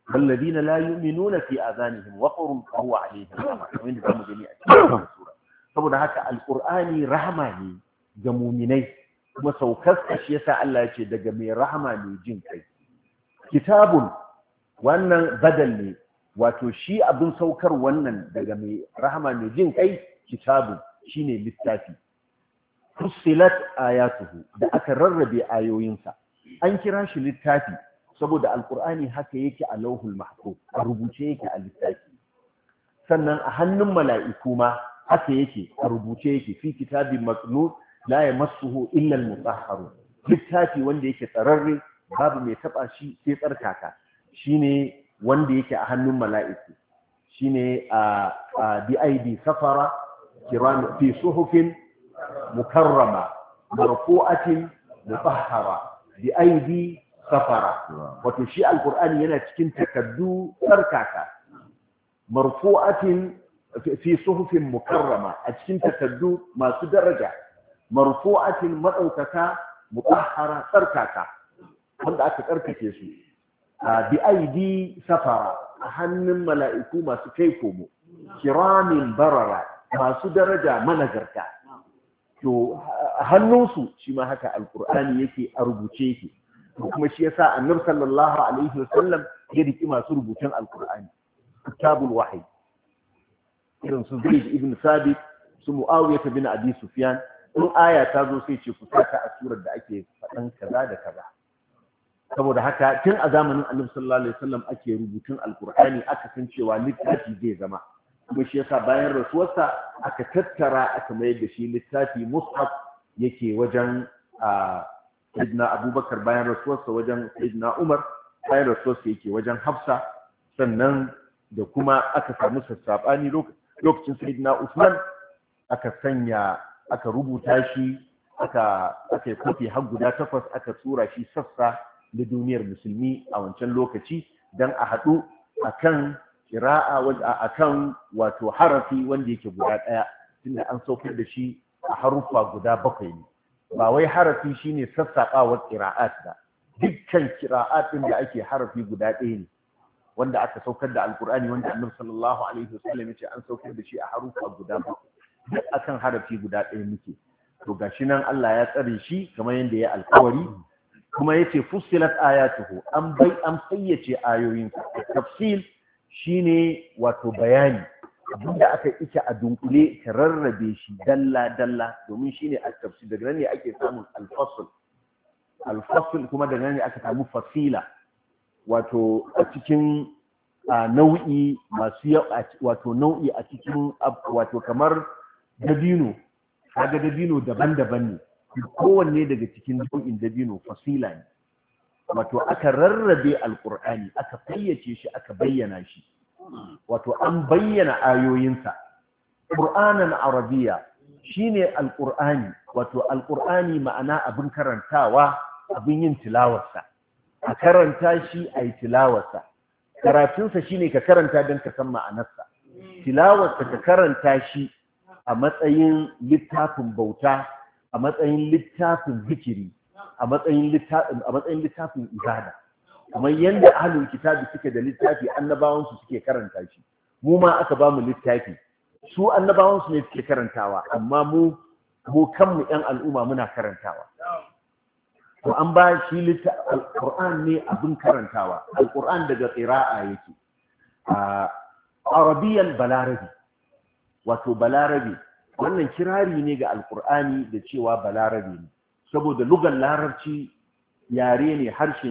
والذين لا يؤمنون في آذانهم وقر فهو عليهم رحمة وين zamu gani a cikin sura saboda haka alqur'ani rahama ne ga mu'minai kuma saukar shi yasa Allah ya ce daga mai rahama ne jin kai kitabun wannan badal ne wato shi abin saukar wannan daga mai rahama ne jin kai kitabun shine littafi fussilat ayatuhu da aka rarrabe ayoyinsa an kira shi littafi saboda alkur'ani haka yake a lauhul mahfuz a rubuce yake a littafi sannan a hannun mala'iku ma haka yake a rubuce yake fi kitabin maknun la yamassuhu illa al-mutahharun littafi wanda yake tsararre babu mai taba shi sai tsarkaka shine wanda yake a hannun mala'iku shine a bi safara kiram fi suhufin mukarrama marfu'atin mutahhara bi safara wato shi alqur'ani yana cikin takaddu tsarkaka marfu'atin fi suhufin mukarrama a cikin takaddu masu daraja marfu'atin madaukaka mutahhara tsarkaka wanda aka tsarkake su bi safara a hannun mala'iku masu kai komo kiramin barara masu daraja managarta to a hannunsu shi ma haka alqur'ani yake a rubuce yake kuma shi yasa annabi sallallahu alaihi wasallam ya riki masu rubutun alqur'ani kitabul wahyi irin su Zaid ibn Sabit su Muawiya bin Abi Sufyan in aya ta zo sai ce ku saka a surar da ake faɗan kaza da kaza saboda haka tun a zamanin annabi sallallahu alaihi wasallam ake rubutun alqur'ani aka san cewa littafi zai zama kuma shi yasa bayan rasuwarsa aka tattara aka mayar da shi littafi mushaf yake wajen Sayyidina Abubakar bayan rasuwarsa wajen Sayyidina Umar bayan rasuwarsa yake wajen Hafsa sannan da kuma aka samu sassabani lokacin Sayyidina Usman aka rubuta shi aka yi kofi har guda 8 aka tura shi sassa na duniyar musulmi a wancan lokaci dan a haɗu akan qira'a akan wato harafi wanda yake guda ɗaya tunda an saukar da shi a haruffa guda 7 ne ba wai harafi shine sassaɓawar qira'at ba dukkan qira'at din da ake harafi guda ɗaya ne wanda aka saukar da alqur'ani wanda annabi sallallahu alaihi wasallam yace an saukar da shi a haruffa guda 7 duk akan harafi guda ɗaya muke to gashi nan Allah ya tsare shi kamar yadda ya alƙawari kuma yace fussilat ayatuhu an fayyace ayoyin tafsil shine wato bayani abinda aka ita a dunkule ka rarrabe shi dalla dalla domin shine at-tafsir daga nan ne ake samun al-fasl kuma daga nan ne aka samu fasila wato a cikin nau'i masu wato nau'i a cikin wato kamar dabino kaga dabino daban-daban ne kowanne daga cikin nau'in dabino fasila ne wato aka rarrabe alqur'ani aka fayyace shi aka bayyana shi wato an bayyana ayoyinsa qur'anan arabiya shine alqur'ani wato alqur'ani ma'ana abin karantawa abin yin tilawarsa a karanta shi ayi tilawarsa karatunsa shine ka karanta don ka san ma'anarsa tilawarsa ka karanta shi a matsayin littafin bauta a matsayin littafin zikiri a matsayin littafin ibada kamar yadda ahlul kitabi suke da littafi annabawansu suke karanta shi mu ma aka ba mu littafi su annabawansu ne suke karantawa amma mu kanmu yan al'umma muna karantawa to an ba shi alquran ne abin karantawa alquran daga qira'a yake arabiyan balarabi wato balarabi wannan kirari ne ga alqur'ani da cewa balarabi ne saboda lugar larabci yare ne harshe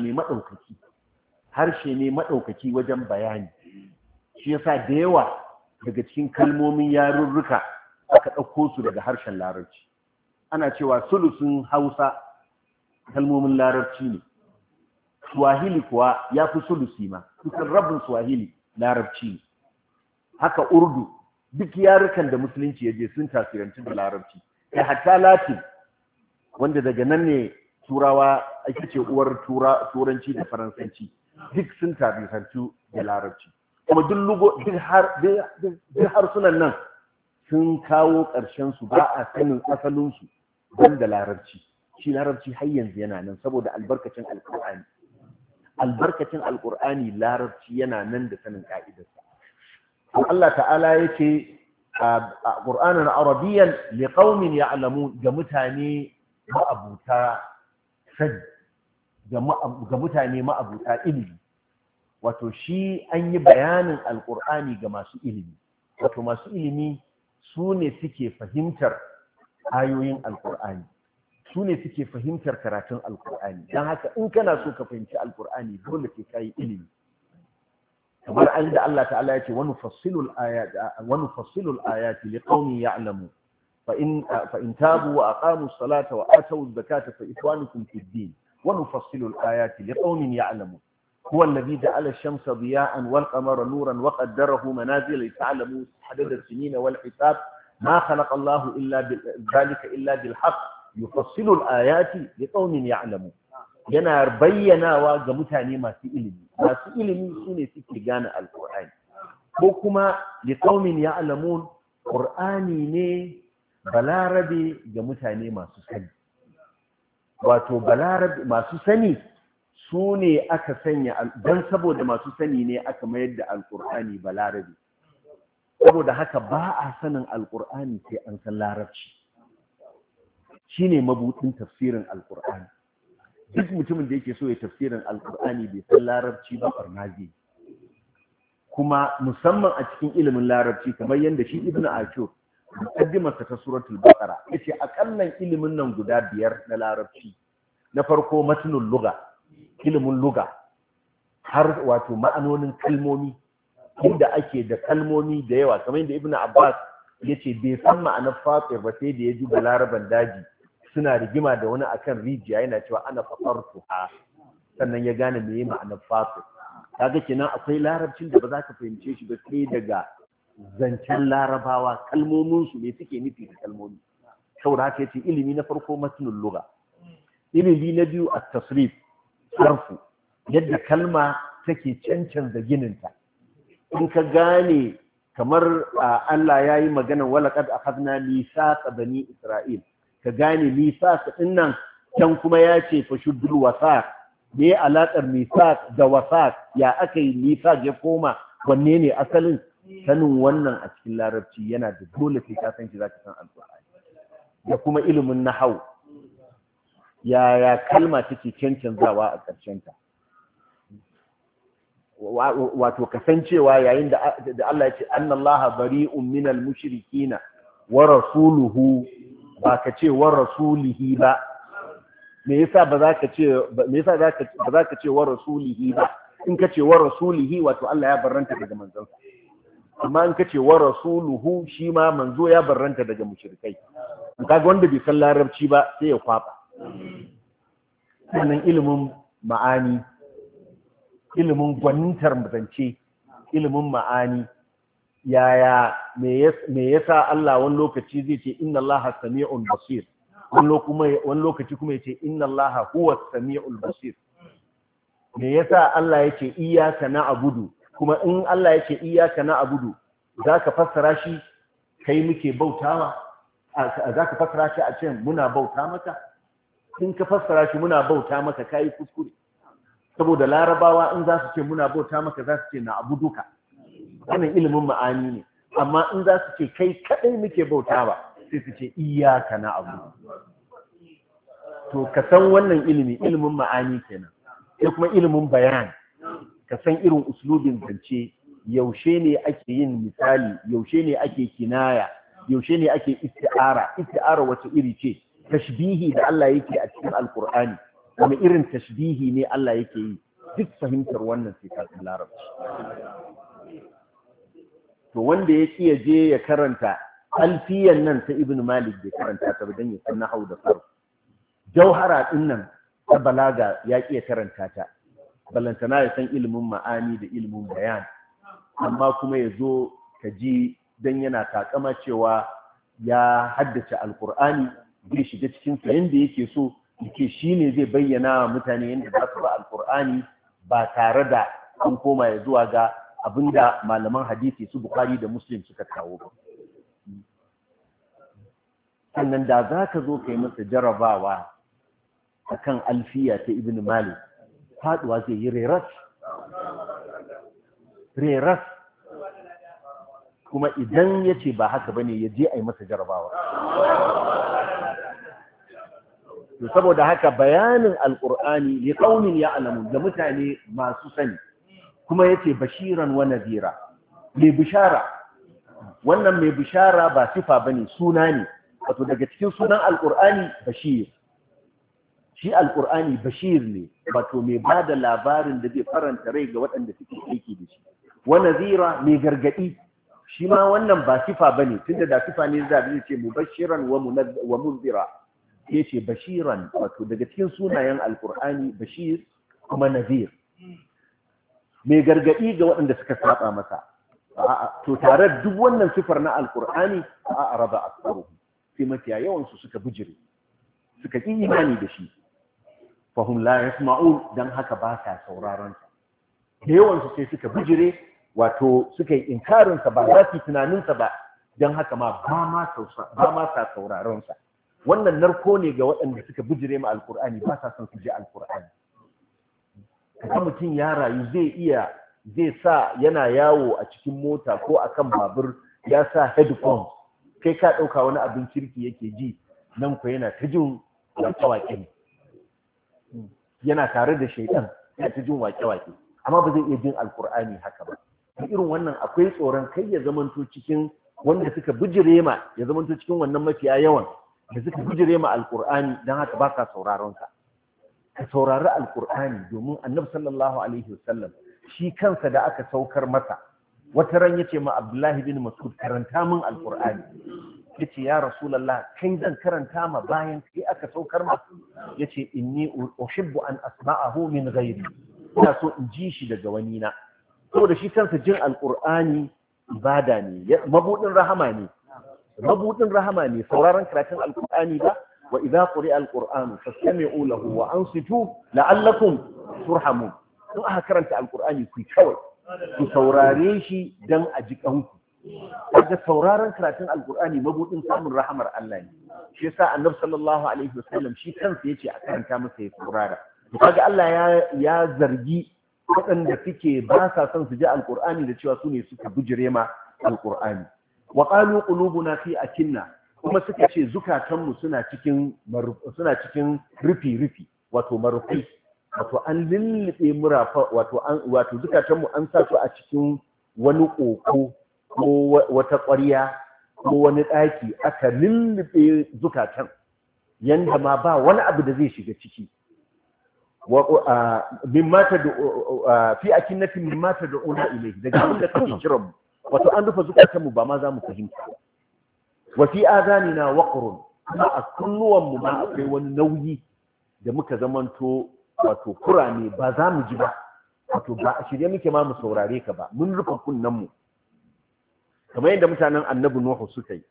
ne maɗaukaki wajen bayani shi yasa da yawa daga cikin kalmomin yarurruka aka ɗauko su daga harshen larabci ana cewa sulusun hausa kalmomin larabci ne swahili kuwa ya fi sulusi ma kusan rabin swahili larabci ne haka urdu duk yarukan da musulunci ya je sun tasirantu da larabci kai hatta latin wanda daga nan ne turawa ake ce uwar turanci da faransanci duk sun tasirantu da larabci kuma duk harsunan nan sun kawo ƙarshen su ba a sanin asalin su don da larabci shi larabci har yanzu yana nan saboda albarkacin alƙur'ani albarkacin alqur'ani larabci yana nan da sanin ka'idarsa. Allah ta'ala yace qur'anan arabiyyan liqaumin ya'lamun, ga mutane ma'abuta sani, ga mutane ma'abuta ilimi. Wato shi an yi bayanin alqur'ani ga masu ilimi, wato masu ilimi su ne suke fahimtar ayoyin alqur'ani, su ne suke fahimtar karatun alqur'ani. Dan haka in kana so ka fahimci alqur'ani dole sai kai ilimi. kamar da Allah ta'ala ya ce wa nufassilul ayati liqaumin ya'lamun fa in tabu wa aqamu as-salata wa atu az-zakata fa ikhwanukum fid din wa nufassilul ayati liqaumin ya'lamun huwa alladhi ja'ala ash-shamsa diya'an wal qamara nuran wa qaddarahu manazila lita'lamu adada as-sinina wal hisab ma khalaqa Allahu illa dhalika illa bil haqq yufassilu al-ayati liqaumin ya'lamun. Yana bayyanawa ga mutane masu ilimi su ne suke gane alkur'ani, ko kuma li qaumin ya'lamun, qur'ani ne balarabe ga mutane masu sani. Wato balarabe masu sani su ne aka sanya, dan saboda masu sani ne aka mayar da alkur'ani balarabe. Saboda haka ba a sanin alkur'ani sai an san larabci, shine mabudin tafsirin alkur'ani. Duk mutumin da yake so ya tafsirin alkur'ani bai san larabci ba, barna zai. Kuma musamman a cikin ilimin larabci, kamar yadda shi ibnu ashur muqaddimarsa ta suratul baqara yace akallan ilimin nan guda 5 na larabci. Na farko matnul lugha, ilimin lugha, har wato ma'anonin kalmomi, inda ake da kalmomi da yawa, kamar yadda ibnu abbas yace bai san ma'anar fatir ba sai da ya ji balaraban daji suna rigima da wani akan rijiya, yana cewa ana fatartuha, sannan ya gane meye ma'anar fatir. Kaga kenan akwai larabcin da ba za ka fahimce shi ba sai daga zancen larabawa, kalmomin su ne suke nufi da kalmomi. Saboda haka yace ilimi na farko matnul lugha, ilimi na biyu at-tasrif, sarfu, yadda kalma take cancanza gininta. In ka gane kamar Allah ya yi magana walaqad akhadna mithaqa bani isra'il, ka gane misaq din nan, can kuma ya ce fa shuddul wasaq, me alaƙar misaq da wasaq, ya aka yi misaq ya koma wanne ne asalin? Sanin wannan a cikin larabci yana da dole sai ka san shi zaka san alqur'ani. Da kuma ilimin nahwu, yaya kalma take cancanzawa a ƙarshen ta, wato kasancewa yayin da Allah ya ce annallaha bari'un minal mushrikina wa rasuluhu, ba ka ce wa rasulihi ba. Me yasa ba za ka ce wa rasulihi ba? In ka ce wa rasulihi wato Allah ya barranta daga manzansa, amma in ka ce wa rasuluhu shi ma manzo ya barranta daga mushrikai. Kaga wanda bai san larabci ba sai ya kwaba. Sannan ilimin ma'ani, ilimin gwanintar zance, ilimin ma'ani, yaya me yasa Allah wani lokaci zai ce inna Allaha sami'un basir, wani lokaci kuma yace inna Allaha huwa sami'ul basir. Me yasa Allah yake iyyaka na'budu, kuma in Allah yake iyyaka na'budu zaka fassara shi kai muke bautawa, zaka fassara shi a ce muna bauta maka? In ka fassara shi muna bauta maka kai kuskure, saboda larabawa in za su ce muna bauta maka za su ce na'buduka, wannan ilimin ma'ani ne. Amma in za su ce kai kadai muke bautawa sai su ce iyyaka na'budu. To ka san wannan ilimin ma'ani kenan. Sai kuma ilimin bayan, ka san irin uslubin zance, yaushe ne ake yin misali, yaushe ne ake kinaya, yaushe ne ake isti'ara wace iri ce, tashbihi da Allah yake a cikin alkur'ani, wani irin tashbihi ne Allah yake yi, duk fahimtar wannan sai ka san larabci. To wanda ya kiya je ya karanta alfiyan nan ta Ibn Malik bai karanta ta dan ya san nahwu da sarf. Jauhara din nan ta balaga ya kiya karanta ta, balantana ya san ilimin ma'ani da ilimin bayan. Amma kuma ya zo ka ji dan yana takama cewa ya haddace alkur'ani, zai shiga cikin sa yanda yake so, yake shine zai bayyana wa mutane yanda za su ba alkur'ani ba tare da an koma ya zuwa ga abinda malaman hadisi su Bukhari da Muslim suka kawo ba. Sannan da za ka zo ka yi masa jarabawa akan alfiya ta Ibn Malik, faduwa zai yi reras kuma idan ya ce ba haka bane ya je a yi masa jarabawa. To saboda haka bayanin alkur'ani ne kaunin ya alamu da mutane masu sani, kuma yace bashiran wa nadira, mai bishara. Wannan mai bishara ba sifa bane, suna ne. Wato daga cikin sunan alkur'ani bashir, shi alkur'ani bashir ne, wato mai bada labarin da zai faranta rai ga waɗanda suke aiki da shi. Wa nadira, mai gargadi. Shi ma wannan ba sifa bane, tunda da sifa ne zai ce mubashiran wa munzira. Ya ce bashiran, wato daga cikin sunayen alkur'ani bashir kuma nazir, mai gargadi ga waɗanda suka saba masa. To tare duk wannan sifar na alkur'ani a araba aksaruhu, sai mafiya yawansu suka bijire, suka ƙi imani da shi. Fahum la yasma'un, dan haka ba sa sauraron sa. Da yawansu sai suka bijire, wato suka yi inkarin sa, ba za su tunanin sa ba, dan haka ma ba ma sa sauraron sa. Wannan narko ne ga waɗanda suka bijire ma alkur'ani, ba sa son su ji alkur'ani. Kaga mutum ya rayu zai sa yana yawo a cikin mota ko akan babur, ya sa headphones, kai ka ɗauka wani abin kirki yake ji, nan ko yana ta jin waƙe-waƙe ne, yana tare da shaidan, yana ta jin waƙe-waƙe, amma ba zai iya jin alkur'ani haka ba. Irin wannan akwai tsoron kai ya zamanto cikin wanda suka bijire ma, ya zamanto cikin wannan mafiya yawan da suka bijire ma alkur'ani, don haka ba ka sauraron ka. Ka saurari alkur'ani, domin annabi sallallahu alaihi wasallam shi kansa da aka saukar masa, wata ran yace ma Abdullahi bin Mas'ud, karanta min alkur'ani. Yace ya Rasulullah, kai zan karanta ma bayan kai aka saukar ma? Yace inni uhibbu an asma'ahu min ghairi, ina so in ji shi daga wani na. Saboda shi kansa jin alkur'ani ibada ne, mabudin rahama ne. Mabudin rahama ne, sauraron karatun alkur'ani ba. Wa idza quri'a alqur'anu fastami'u lahu wa ansitu la'allakum turhamun. In aka karanta alkur'ani ku kawai ku saurare shi dan a ji kanku. Kaga sauraron karatun alkur'ani mabudin samun rahamar Allah ne. Shi yasa annabi sallallahu alaihi wasallam shi kansa yace a karanta masa ya saurara. To kaga Allah ya zargi waɗanda suke ba sa son su ji alkur'ani da cewa su ne suka bijire ma alkur'ani. Wa qalu qulubuna fi akinna, kuma suka ce zukatanmu suna cikin rufi wato marufai, wato an lullube murafa, wato zukatanmu an sa su a cikin wani koko ko wata ƙwarya ko wani ɗaki, aka lullube zukatan yanda ma ba wani abu da zai shiga ciki. Fi akinnatin mimma tad'una ilayhi, daga abin da kake kiran mu, wato an rufe zukatanmu ba ma za mu fahimta. Wa fi azanina waqrun, kuma a kunnuwanmu ma akwai wani nauyi da muka zamanto wato kurame, ba za mu ji ba, wato ba a shirye muke ma mu saurare ka ba, mun rufe kunnenmu. Kamar yadda mutanen annabi Nuhu suka yi,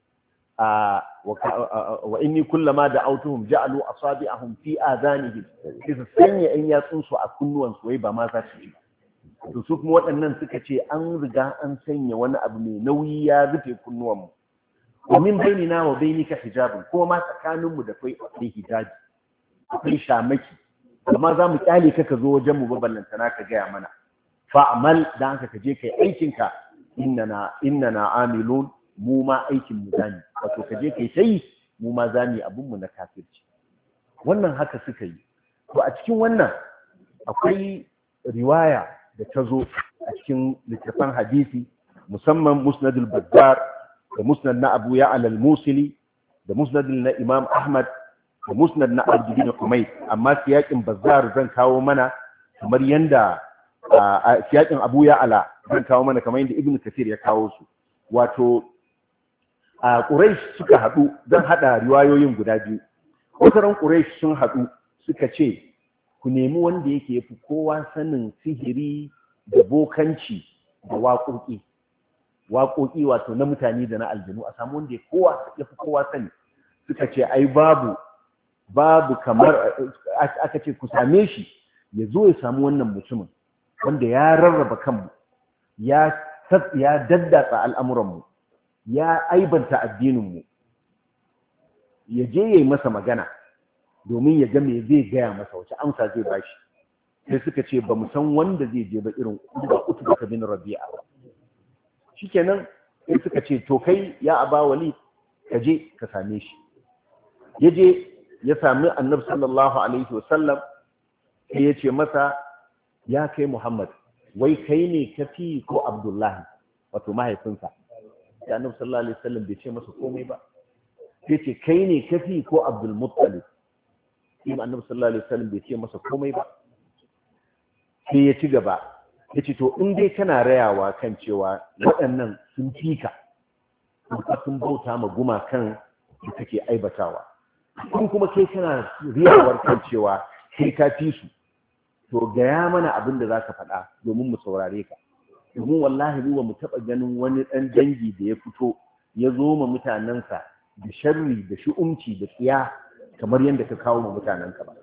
wa inni kullama da'awtuhum ja'alu asabi'ahum fi azanihim, sai su sanya in yatsun su a kunnuwansu, wai ba ma za su ji ba. To su kuma waɗannan suka ce an riga an sanya wani abu mai nauyi ya rufe kunnuwanmu. Wa min bainina wa bainika hijabun, kuma ma tsakaninmu da kai akwai hijabi, akwai shamaki, amma za mu kyale ka zo wajen mu ballantana ka gaya mana. Fa'amal, dan haka ka je kai aikinka, innana amilun, mu ma aikin mu zani, wato ka je kai sai mu ma zani abun mu na kafirci. Wannan haka suka yi. To a cikin wannan akwai riwaya da ta zo a cikin littattafan hadisi, musamman musnadul Bazzar da musnad na Abu Ya'la al-Musili da musnad na Imam Ahmad da musnad na Abd bin Humayd. Amma siyakin Bazzar zan kawo mana kamar yanda siyakin Abu Ya'la zan kawo mana kamar yanda Ibn Kathir ya kawo su. Wato Quraysh suka haɗu, zan haɗa riwayoyin guda biyu. Wataran Quraysh sun haɗu suka ce, ku nemi wanda yake yafi kowa sanin sihiri da bokanci da waƙoƙi wato na mutane da na aljanu, a samu wanda yafi kowa sani. Suka ce ai babu kamar, aka ce ku same shi ya zo ya samu wannan mutumin wanda ya rarraba kanmu, ya daddatsa al'amuranmu, ya aibanta addininmu, ya je ya yi masa magana domin ya ga me zai gaya masa, wace amsa zai bashi. sai suka ce ba mu san wanda zai je ba irin Utba bin Rabi'a ba. Shikenan sai suka ce to kai ya Aba Walid ka je ka same shi. Ya je ya sami Annabi sallallahu alaihi wasallam sai ya ce masa ya kai Muhammad wai kai ne kafi ko Abdullahi wato mahaifinsa. Ya Annabi sallallahu alaihi wasallam bai ce masa komai ba. Sai ce kai ne kafi ko Abdul Muttalib. Sai Annabi sallallahu alaihi wasallam bai ce masa komai ba. Sai ya ci gaba ya ce to in dai kana rayawa kan cewa waɗannan sun fika sun bauta ma gumakan da kake aibatawa, in kuma kai kana riyawar kan cewa kai ka fi su, to gaya mana abin da za ka faɗa domin mu saurare ka. Domin wallahi ba mu taɓa ganin wani ɗan dangi da ya fito ya zo ma mutanensa da sharri da shi'umci da tsiya kamar yadda ka kawo ma mutanenka ba.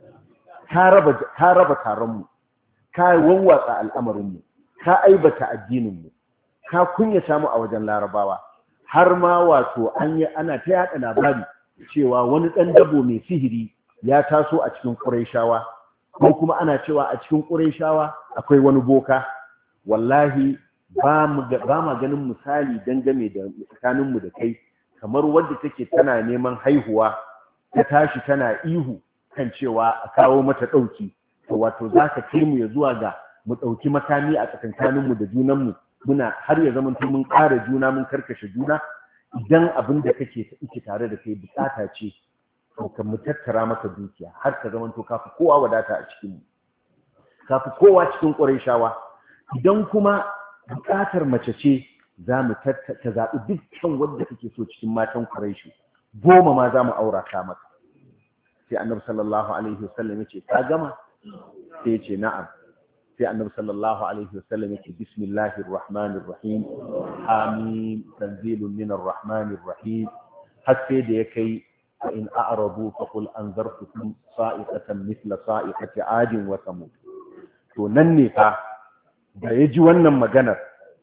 Ka raba taronmu, ka wawwatsa al'amarinmu, ka aibata addininmu, ka kunyata mu a wajen Larabawa, har ma wato ana ta yaɗa labari cewa wani ɗan dabo mai sihiri ya taso a cikin Qurayshawa, ko kuma ana cewa a cikin Qurayshawa akwai wani boka. Wallahi ba ma ganin misali dangane da tsakaninmu da kai kamar wadda take tana neman haihuwa ta tashi tana ihu kan cewa a kawo mata ɗauki. To wato za ka kai mu ya zuwa ga mu ɗauki makami a tsakankaninmu da junanmu, muna har ya zama mun ƙara juna mun karkashe juna. Idan abin da kake tare da kai bukata ce, to kan mu tattara maka dukiya har ka zama to kafi kowa wadata a cikinmu, kafi kowa cikin Qurayshawa. Idan kuma bukatar mace ce, za mu ka zaɓi dukkan wadda kake so cikin matan Qurayshi, 10 ma za mu aura ka maka. Sai Annabi sallallahu alaihi wasallam ya ce ka gama? Sai ya ce na'am. Sai Annabi sallallahu alaihi wasallam ya ce bismillahir rahmanir rahim, amin, tanzilun minar rahmanir rahim, har sai da ya kai fa in a'radu fa qul anzartukum sa'iqatan mithla sa'iqati 'adin wa thamud. To nan ne fa da ya ji wannan maganar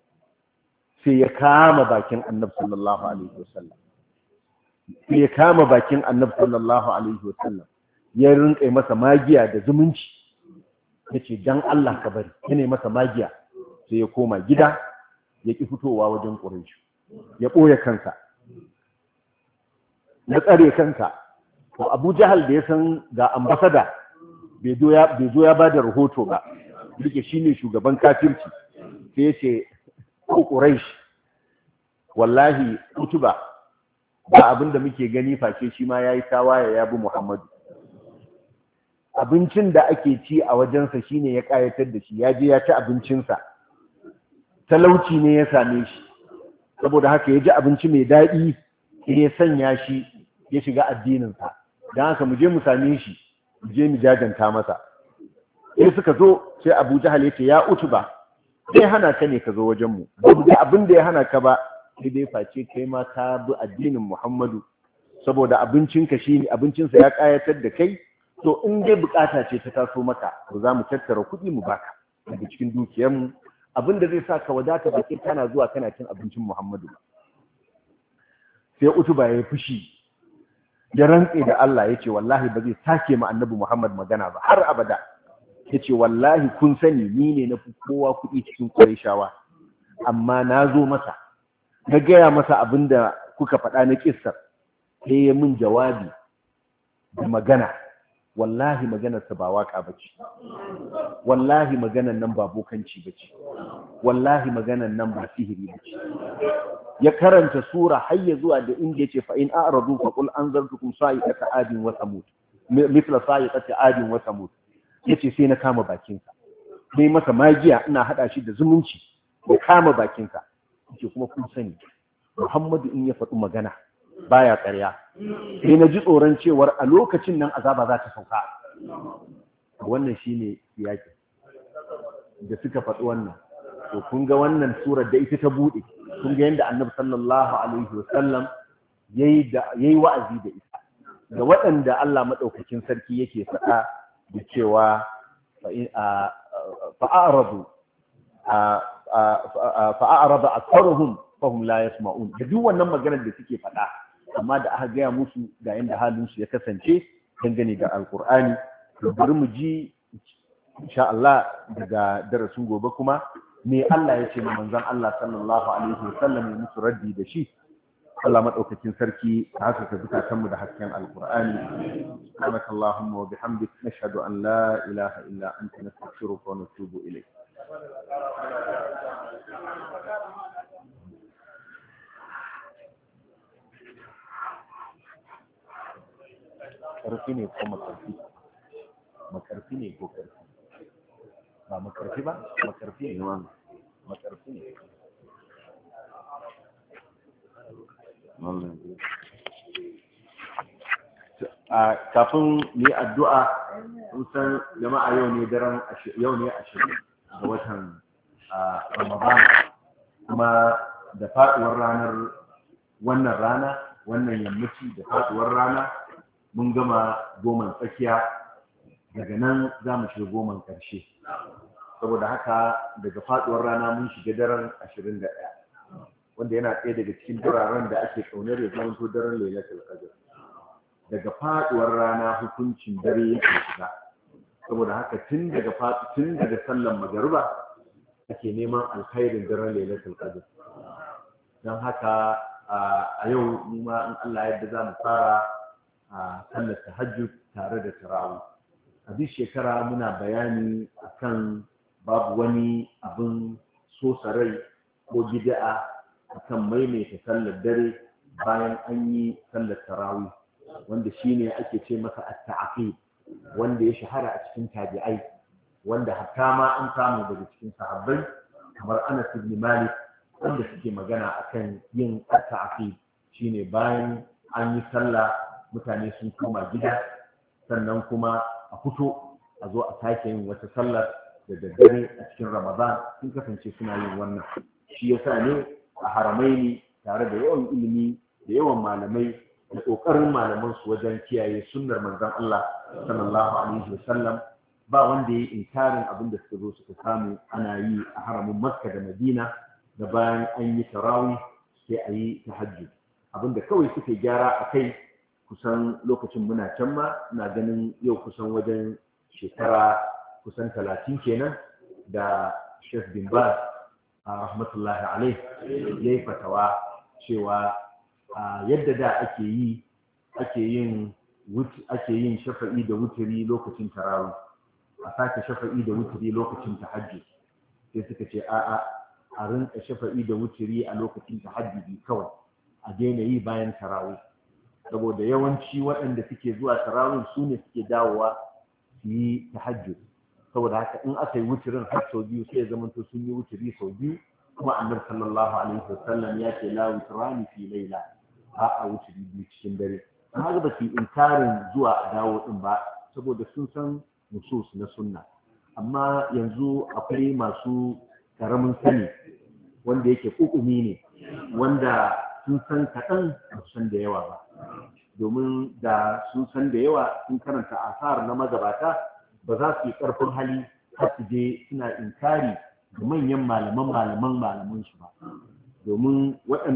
sai ya kama bakin Annabi sallallahu alaihi wasallam, sai ya kama bakin Annabi sallallahu alaihi wasallam, ya rinƙa masa magiya da zumunci. Yace dan Allah ka bari, yana masa magiya. Sai ya koma gida, ya ki fitowa wajen Quraysh, ya ɓoye kansa, ya tsare kansa. To Abu Jahal da ya san ga ambasada bai zo ya bada rahoto ba, yake shine shugaban kafirci, sai ya ce ko Quraysh wallahi Utba ba abinda muke gani face shi ma yayi tawaye ya bi Muhammadu. Abincin da ake ci a wajensa shine ya kayatar da shi, ya je ya ci abincinsa, talauci ne ya same shi, saboda haka ya ji abinci mai daɗi ya sanya shi ya shiga addininsa. Don haka mu je mu same shi, mu je mu jajanta masa. Sai suka zo, sai Abu Jahal ya ce ya Utba, sai hana ka ne ka zo wajenmu, ba ga abin da ya hana ka ba, sai dai face kai ma ka bi addinin Muhammadu, saboda abincinsa ya kayatar da kai. To in dai bukata ce ta taso maka, to za mu tattara kuɗi mu baka daga cikin dukiyarmu, abin da zai sa ka wadata ba kai kana zuwa kana cin abincin Muhammadu ba. Sai Utba ya yi fushi, ya rantse da Allah, ya ce wallahi ba zai sake ma Annabi Muhammad magana ba har abada. Ya ce wallahi kun sani ni ne na fi kowa kuɗi cikin Qurayshawa, amma na zo masa na gaya masa abin da kuka faɗa na kissar, sai ya min jawabi da magana. Wallahi maganarsa ba waka bace, wallahi maganar nan ba bokanci bace, wallahi maganar nan ba sihiri bace. Ya karanta sura har ya zuwa da inda yace fa in a'radu fa qul anzartukum sa'iqata 'adin wa thamud mithla sa'iqati 'adin wa thamud. Yace sai na kama bakinsa, sai masa magiya, ina hada shi da zumunci, ya kama bakinsa. Yace kuma kun sani Muhammadu in ya faɗi magana baya ƙarya. Sai na ji tsoron cewar a lokacin nan azaba za ta sauka. Wannan shine yaki da suka faɗi wannan. To kun ga wannan surar da ita ta buɗe, kun ga yadda Annabi sallallahu alaihi wasallam yayi wa'azi da ita ga waɗanda Allah madaukakin sarki yake faɗa da cewa fa'arada aktharuhum fahum la yasma'un. Da duk wannan maganar da suke faɗa, amma da aka gaya musu ga yadda halinsu ya kasance dangane da Alƙur'ani, to bari mu ji insha Allah daga darasin gobe kuma me Allah ya ce ma manzon Allah sallallahu alaihi wasallam ya musu raddi da shi. Allah madaukakin sarki haka ka zukatan mu da hasken alqur'ani. Subhanakallahumma wa bihamdik nashhadu an la ilaha illa anta nastaghfiruka wa natubu ilayk. Karfi ne ko makarfi? Makarfi ne ko karfi? Ba makarfi ba? Makarfi ne wannan. Makarfi ne. Kafin mu yi addu'a, mun san jama'a yau ne 20 ga watan Ramadan, kuma da faduwar wannan yammaci da faduwar rana mun gama goman tsakiya, daga nan za mu shiga goman ƙarshe. Saboda haka daga faduwar rana mun shiga daren 21, wanda yana ɗaya daga cikin duraren da ake ƙaunar ya zama to daren Lailatul Qadr. Daga faduwar rana hukuncin dare yake shiga. Saboda haka tun daga sallar magariba ake neman alkhairin daren Lailatul Qadr. Don haka a yau mu ma in Allah yadda za mu fara sallar tahajjud tare da tarawih. A duk shekara muna bayani akan babu wani abin sosa rai ko bid'a akan maimaita sallar dare bayan an yi sallar tarawih, wanda shine ake ce masa at-ta'qib, wanda ya shahara a cikin tabi'ai, wanda hatta ma an samu daga cikin sahabbai kamar Anas ibn Malik, wanda suke magana akan yin at-ta'qib, shine bayan an yi sallah mutane sun koma gida, sannan kuma a fito a zo a sake yin wata sallar da daddare a cikin Ramadan. Sun kasance suna yin wannan. Shi yasa ne a haramaini tare da yawan ilimi da yawan malamai da ƙoƙarin malaman su wajen kiyaye sunnar manzon Allah sallallahu alaihi wasallam, ba wanda ya inkarin abin da suka zo suka samu ana yi a haramin Makka da Madina, da bayan an yi tarawih sai a yi tahajjud. Abin da kawai suka gyara a kai, kusan lokacin muna can ma ina ganin yau kusan wajen shekara kusan 30 kenan da Sheikh bin Baz rahmatullahi alaihi yayi fatawa cewa yadda da ake yin shafa'i da wuturi lokacin tarawih, a sake shafa'i da wuturi lokacin tahajjud, sai suka ce a rinka shafa'i da wuturi a lokacin tahajjudi kawai, a daina yi bayan tarawih, saboda yawanci waɗanda suke zuwa tarawih su ne suke dawowa su yi tahajjud. Saboda haka in aka yi wuturin har sau biyu sai ya zamanto sun yi wuturi sau biyu, kuma annabi sallallahu alaihi wasallam ya ce la wutrani fi laila, a wuturi biyu cikin dare. Amma ba su inkarin zuwa a dawo din ba, saboda sun san nusus na sunna. Amma yanzu akwai masu karamin sani wanda yake kukumi ne, wanda sun san kaɗan ba su san da yawa ba. Domin da sun san da yawa sun karanta asar na magabata, ba za su yi ƙarfin hali har su je suna inkari da manyan malaman su ba. Domin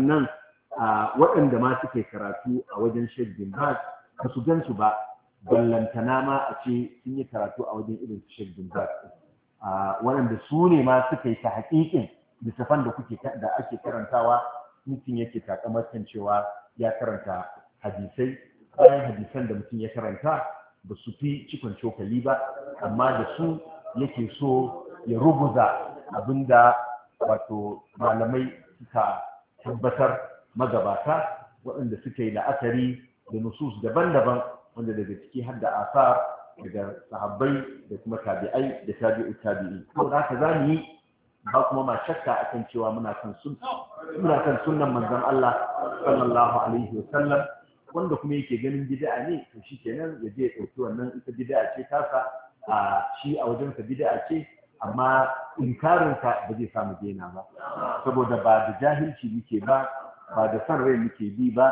waɗanda ma suke karatu a wajen Sheikh bin Baz ba su gan su ba, ballantana ma a ce sun yi karatu a wajen irin Sheikh bin Baz. Waɗanda su ne ma suka yi ta haƙiƙin littafan da ake karantawa, mutum yake takamar kan cewa ya karanta hadisai, bayan hadisan da mutum ya karanta ba su fi cikon cokali ba, amma da su yake so ya rubuta abinda wato malamai suka tabbatar, magabata waɗanda suka yi la'akari da nusus daban-daban, wanda daga ciki har da asar daga sahabbai da kuma tabi'ai da tabi'i. Saboda haka za mu yi, ba kuma ma shakka akan cewa muna kan sunnan manzon Allah sallallahu alaihi wasallam. Wanda kuma yake ganin bid'a ne, to shi kenan ya je ya ɗauki wannan, ita bid'a ce tasa, shi a wajensa bid'a ce, amma inkarinsa ba zai samu daina ba, saboda ba da jahilci muke ba da san rai muke bi ba.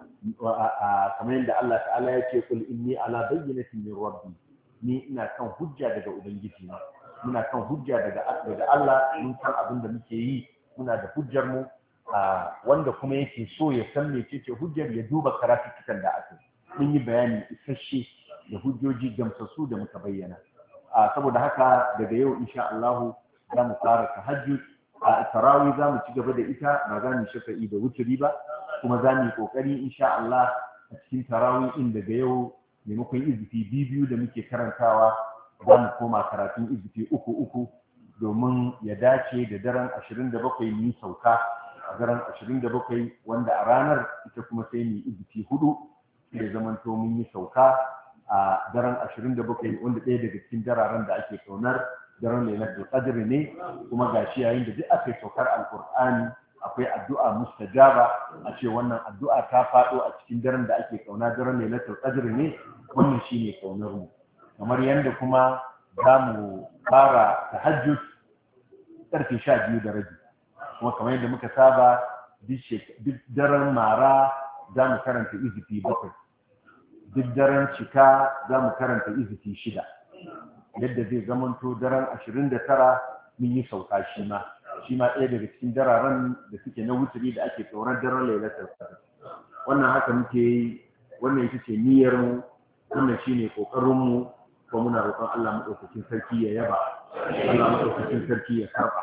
Kamar yadda Allah ta'ala ya ce, kul inni ala bayyinatin min rabbi, ni ina kan hujja daga ubangiji na, muna kan hujja daga Allah, mun san abin da muke yi, muna da hujjar mu. Wanda kuma yake so ya san mecece hujjar, ya duba karatuttukan da aka mun yi bayani isasshe da hujjoji gamsassu da muka bayyana. saboda haka daga yau insha Allah za mu fara tahajjud a tarawih za mu ci gaba da ita ba za mu shafa'i da wuturi ba kuma za mu yi kokari insha Allah a cikin tarawih din daga yau maimakon izifi biyu da muke karantawa za mu koma karatun izifi uku domin ya dace da daren 27 mu sauka a daren 27 wanda a ranar ita kuma sai mu izifi 4 sai zamanto mun yi sauka a daren 27 wanda ɗaya daga cikin dararen da ake kaunar daren lailatul qadr ne kuma gashi yayin da duk aka yi saukar alqur'ani akwai addu'a mustajaba a ce wannan addu'a ta faɗo a cikin daren da ake kauna daren lailatul qadr ne wannan shine kaunar mu kamar yanda kuma za mu fara tahajjud karfe 12 da rabi kuma kamar yadda muka saba duk daren mara za mu karanta izifi 7 duk daren cika za mu karanta izifi 6 yadda zai zamanto daren 29 mun yi sauka shi ma ɗaya daga cikin dararen da suke na wuturi da ake tsoron daren lailatul qadr wannan haka muke yi wannan ita ce niyyar mu wannan shine kokarin mu kuma muna roƙon Allah madaukakin sarki ya yaba Allah madaukakin sarki ya karba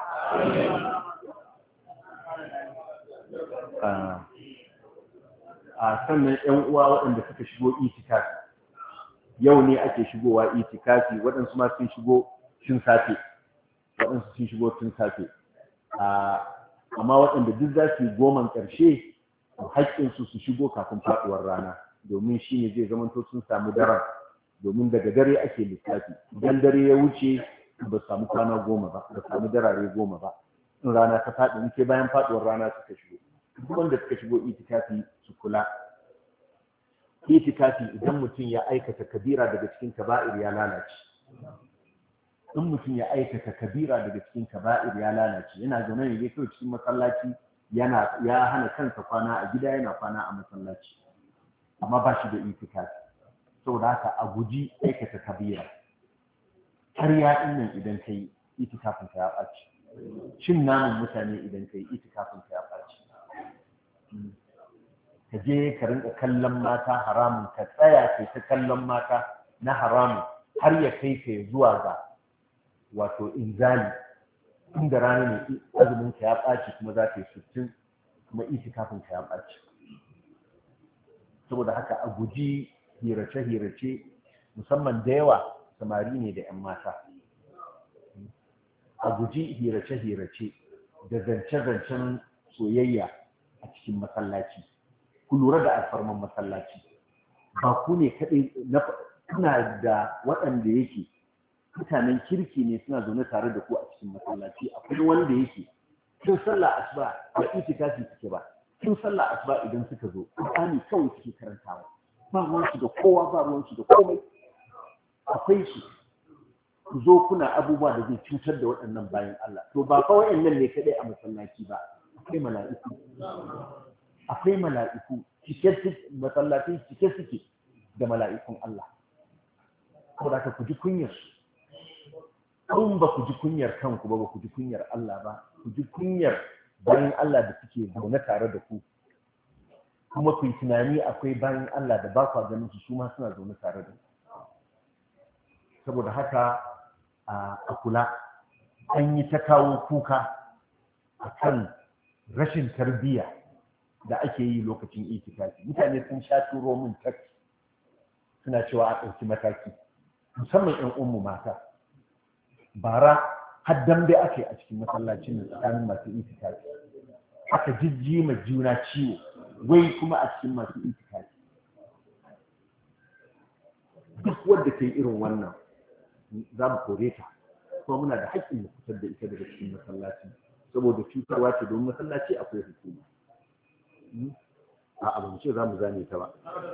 sannan ƴan uwa waɗanda suka shigo itikafi yau ne ake shigowa itikafi waɗansu ma sun shigo tun safe waɗansu sun shigo tun safe amma waɗanda duk za su yi goman ƙarshe haƙƙinsu su shigo kafin faɗuwar rana domin shi ne zai zamanto sun samu daren domin daga dare ake lissafi idan dare ya wuce ba samu kwana 10 ba ba samu darare 10 ba in rana ta faɗi in sai bayan faɗuwar rana suka shigo duk wanda suka shigo itikafi su kula itikafi idan mutum ya aikata kabira daga cikin kaba'ir ya lalace in mutum ya aikata kabira daga cikin kaba'ir ya lalace yana zaune ne kawai cikin masallaci ya hana kansa kwana a gida yana kwana a masallaci amma ba shi da itikafi saboda haka a guji aikata kabira ƙarya ɗin nan idan kai itikafin ka ya ɓaci cin namun mutane idan kai itikafin ka ya ɓaci ka je ka rinka kallon mata haramun ka tsaya kai ta kallon mata na haramun har ya kai ka zuwa ga wato inzali inda rana ne azumin ka ya ɓaci kuma za ka yi 60 kuma itikafin ka ya ɓaci saboda haka a guji hirace-hirace musamman da yawa samari ne da 'yan mata a guji hirace-hirace da zance-zancen soyayya a cikin masallaci ku lura da alfarman masallaci ba ku ne kaɗai kuna da waɗanda yake mutanen kirki ne suna zaune tare da ku a cikin masallaci akwai wanda yake tun sallah asuba ba itikafi suke ba tun sallah asuba idan suka zo Qur'ani kawai suke karantawa ba ruwansu da kowa ba ruwansu da komai akwai su ku zo kuna abubuwa da zai cutar da waɗannan bayan Allah to ba kawai nan ne kaɗai a masallaci ba akwai mala'iku masallatai cike suke da mala'ikun Allah saboda ka ku ji kunyar kun ba ku ji kunyar kanku ba ku ji kunyar Allah ba ku ji kunyar bayan Allah da suke zaune tare da ku kuma ku yi tunani akwai bayan Allah da ba ku ganin su ma suna zaune tare da ku saboda haka a kula an yi ta kawo kuka akan rashin tarbiyya da ake yi lokacin itikafi mutane sun sha turo min text suna cewa a ɗauki mataki musamman 'yan ummu mata bara har dambe ake a cikin masallacin da tsakanin masu itikafi aka jijji ma juna ciwo wai kuma a cikin masu itikafi duk wanda ta yi irin wannan za mu kore ta kuma muna da haƙƙin mu fitar da ita daga cikin masallaci saboda cutarwa ce domin masallaci akwai hukuma a abin ce za mu zane ta ba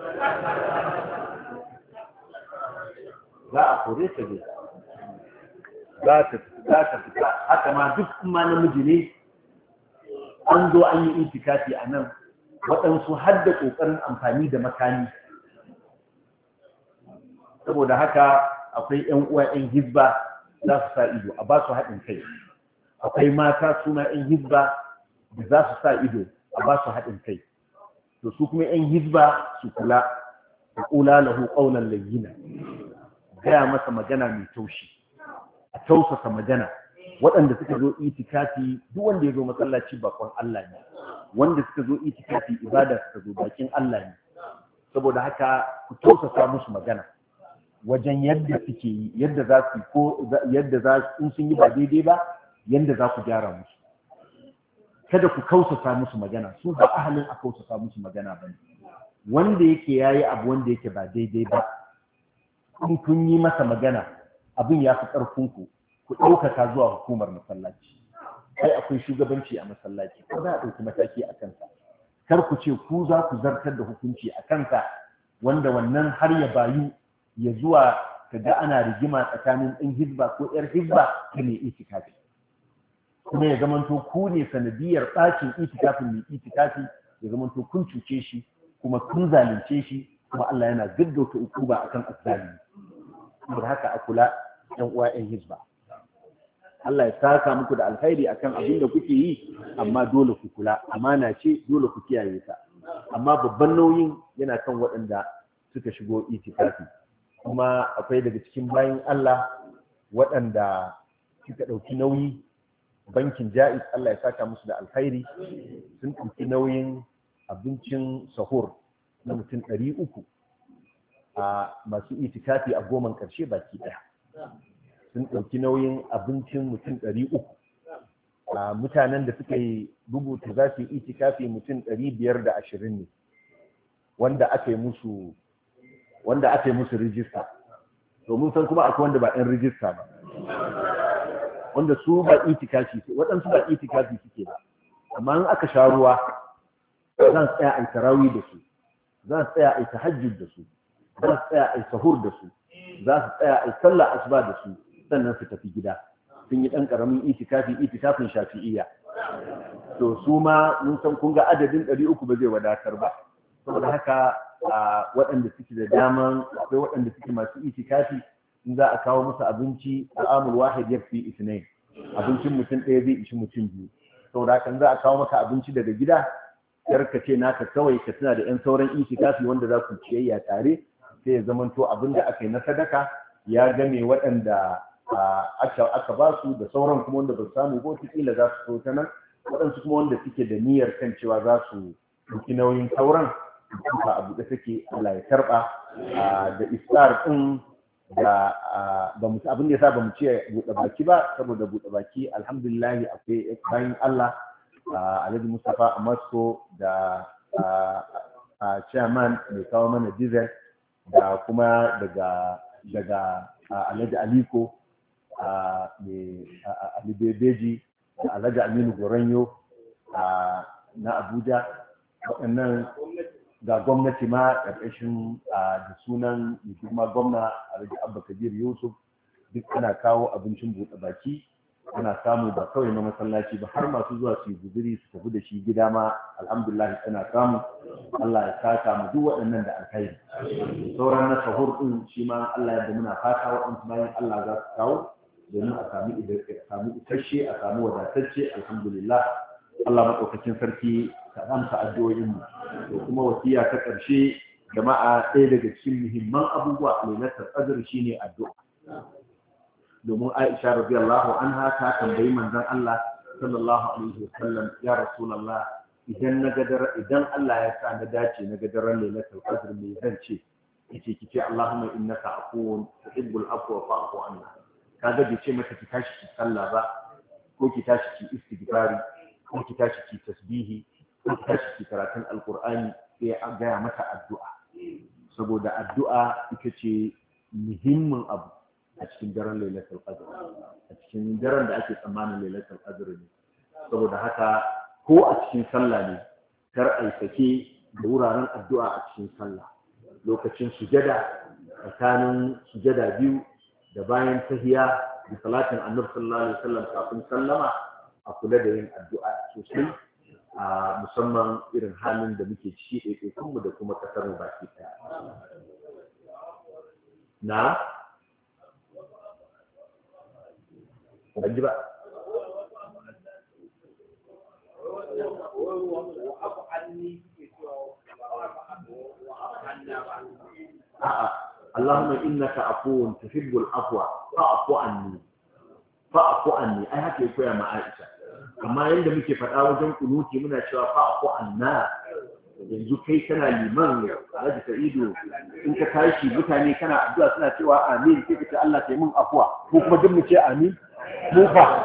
za a kore ta ne za ta fita haka ma duk ma namiji ne an zo an yi itikafi a nan waɗansu har da ƙoƙarin amfani da makami saboda haka akwai 'yan uwa 'yan hizba za su sa ido a ba su haɗin kai akwai mata suna 'yan hizba da za su sa ido a ba su haɗin kai to su kuma 'yan hizba su kula da ƙula lahu ƙaunar layyina gaya masa magana mai taushi a tausasa magana. Waɗanda suka zo itikafi, duk wanda ya zo masallaci bakon Allah ne, wanda suka zo itikafi ibada suka zo bakin Allah ne. Saboda haka ku tausasa musu magana wajen yadda suke yi, yadda za su ko yadda za su in sun yi ba daidai ba, yadda za ku gyara musu. Kada ku kausasa musu magana, su ba ahalin a kausasa musu magana ba ne. Wanda yake yayi abu wanda yake ba daidai ba, in kun yi masa magana abin ya fi ƙarfinku, ku ɗaukaka zuwa hukumar masallaci. Kai akwai shugabanci a masallaci, ko za a ɗauki mataki a kansa. Kar ku ce ku za ku zartar da hukunci a kansa, wanda wannan har ya bayu ya zuwa ka ga ana rigima tsakanin ɗan hizba ko ‘yar hizba ta mai itikafi. Kuma ya zamanto ku ne sanadiyar ɓacin itikafin mai itikafi, ya zamanto kun cuce shi kuma kun zalunce shi, kuma Allah yana gaggauta ukuba akan azzalimi. Saboda haka a kula ‘yan uwa ‘yan hizba. Allah ya saka muku da alkhairi akan abin da kuke yi, amma dole ku kula, amana ce dole ku kiyaye ta. Amma babban nauyin yana kan waɗanda suka shigo itikafi. Kuma akwai daga cikin bayin Allah waɗanda suka ɗauki nauyi, bankin Jaiz, Allah ya saka musu da alkhairi, sun ɗauki nauyin abincin sahur na mutum 300 a masu itikafi a 10 ƙarshe baki ɗaya. Sun ɗauki nauyin abincin mutum 300 a mutanen da suka yi rubuta za su yi itikafi mutum 520 ne, wanda aka yi musu rijista. To mun san kuma akwai wanda ba ɗan rijista ba, wanda su ba itikafi, waɗansu ba itikafi suke ba, amma in aka sha ruwa za su tsaya a yi tarawih da su, za su tsaya a yi tahajjud da su, za su tsaya a yi sahur da su, za su tsaya a yi sallah asuba da su, sannan su tafi gida. Sun yi ɗan ƙaramin itikafin shafi'iyya. To su ma mun san kun ga adadin 300 ba zai wadatar ba. Saboda haka waɗanda suke da daman, akwai waɗanda suke masu itikafi, in za a kawo musu abinci al'amul wahid yakfi ithnain, abincin mutum ɗaya zai ishi mutum biyu. Saboda haka za a kawo maka abinci daga gida, kar ka ce naka kawai ka tuna da 'yan sauran itikafi wanda za ku ciyayya tare, sai ya zamanto abin da aka yi na sadaka ya game waɗanda aka ba su, da sauran kuma wanda ba su samu ko kila za su so ta nan, waɗansu kuma wanda suke da niyyar kan cewa za su ɗauki nauyin sauran, kuma abu da take Allah ya karɓa. Da iftar ɗin da abin da ya sa ba mu ce buɗe baki ba, saboda buɗe baki alhamdulillah akwai bayan Allah, Alhaji Mustapha Amasko da chairman mai kawo mana diesel, da kuma daga Alhaji Aliko, Ali Bebeji, da Alhaji Aminu Goranyo na Abuja. Waɗannan ga gwamnati ma ƙarƙashin da sunan girma gwamna Alhaji Abba Kabir Yusuf, duk ana kawo abincin buɗe baki, ana samu ba kawai na masallaci ba, har masu zuwa su yi guzuri su tafi da shi gida ma alhamdulillah ana samu. Allah ya saka mu duk waɗannan da alkhairi. Sauran na sahur ɗin shi ma Allah ya da muna fata waɗansu bayan Allah za su kawo, domin a sami isasshe, a sami wadatacce alhamdulillah. Allah maɗaukakin sarki ka amsa addu'o'in mu. To kuma wasiya ta ƙarshe, jama'a, ɗaya daga cikin muhimman abubuwa a lailatul qadr shine addu'a. Domin Aisha radiyallahu anha ta tambayi manzon Allah sallallahu alaihi wasallam, ya Rasulullah, idan Allah ya sa na dace na ga daren lailatul qadr me zan ce? Yace kice Allahumma innaka afuwun tuhibbul afwa fa'fu anna. Kaga bai ce mata ki tashi ki sallah ba, ko ki tashi ki istighfari, ko ki tashi ki tasbihi, ko ki tashi ki karatun alqur'ani, sai a gaya mata addu'a. Saboda addu'a ita ce muhimmin abu a cikin daren lailatul qadr, a cikin daren da ake tsammanin lailatul qadr ne. Saboda haka ko a cikin sallah ne, kar ai sake da wuraren addu'a a cikin sallah. Lokacin sujada, tsakanin sujada biyu da bayan tahiya da salatin annabi sallallahu alaihi wasallam kafin sallama, a kula da yin addu'a sosai, musamman irin halin da muke ciki ɗaiɗaikunmu da kuma ƙasar mu baki ɗaya. Na? Ban ji ba. Allahumma innaka afuwun tuhibbul afwa fa'fu anni. fa'fu anni ai haka ya koya ma Aisha amma yanda muke faɗa wajen kunuti muna cewa fa'fu anna yanzu kai kana liman Alhaji Sa'idu in ka tashi mutane kana addu'a suna cewa amin sai ka ce Allah kai mun afwa ko kuma duk mu ce amin mu fa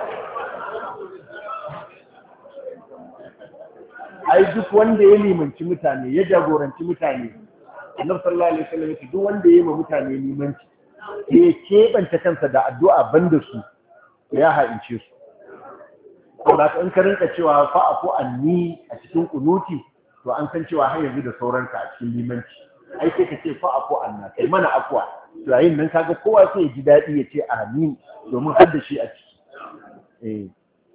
ai duk wanda ya limanci mutane ya jagoranci mutane Annabi sallallahu alaihi wasallam ya ce duk wanda ya yi ma mutane limanci ya keɓanta kansa da addu'a banda su ya ha'ince su saboda in ka rinka cewa fa'fu anni a cikin kunuti to an san cewa har yanzu da sauranka a cikin limanci ai sai ka ce fa'fu anna kai mana afwa yayin nan kaga kowa sai ya ji daɗi ya ce amin domin har da shi a ciki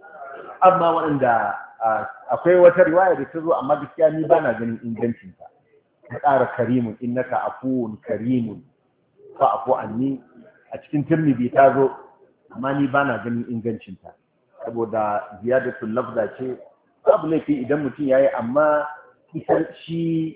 amma waɗanda akwai wata riwaya da ta zo amma gaskiya ni ba na ganin ingancin ta ƙara karimun innaka afuwun karimun fa'fu anni a cikin Tirmidhi ta zo amma ni ba na ganin ingancin ta saboda ziyadatul lafza ce babu laifi idan mutum yayi amma ita shi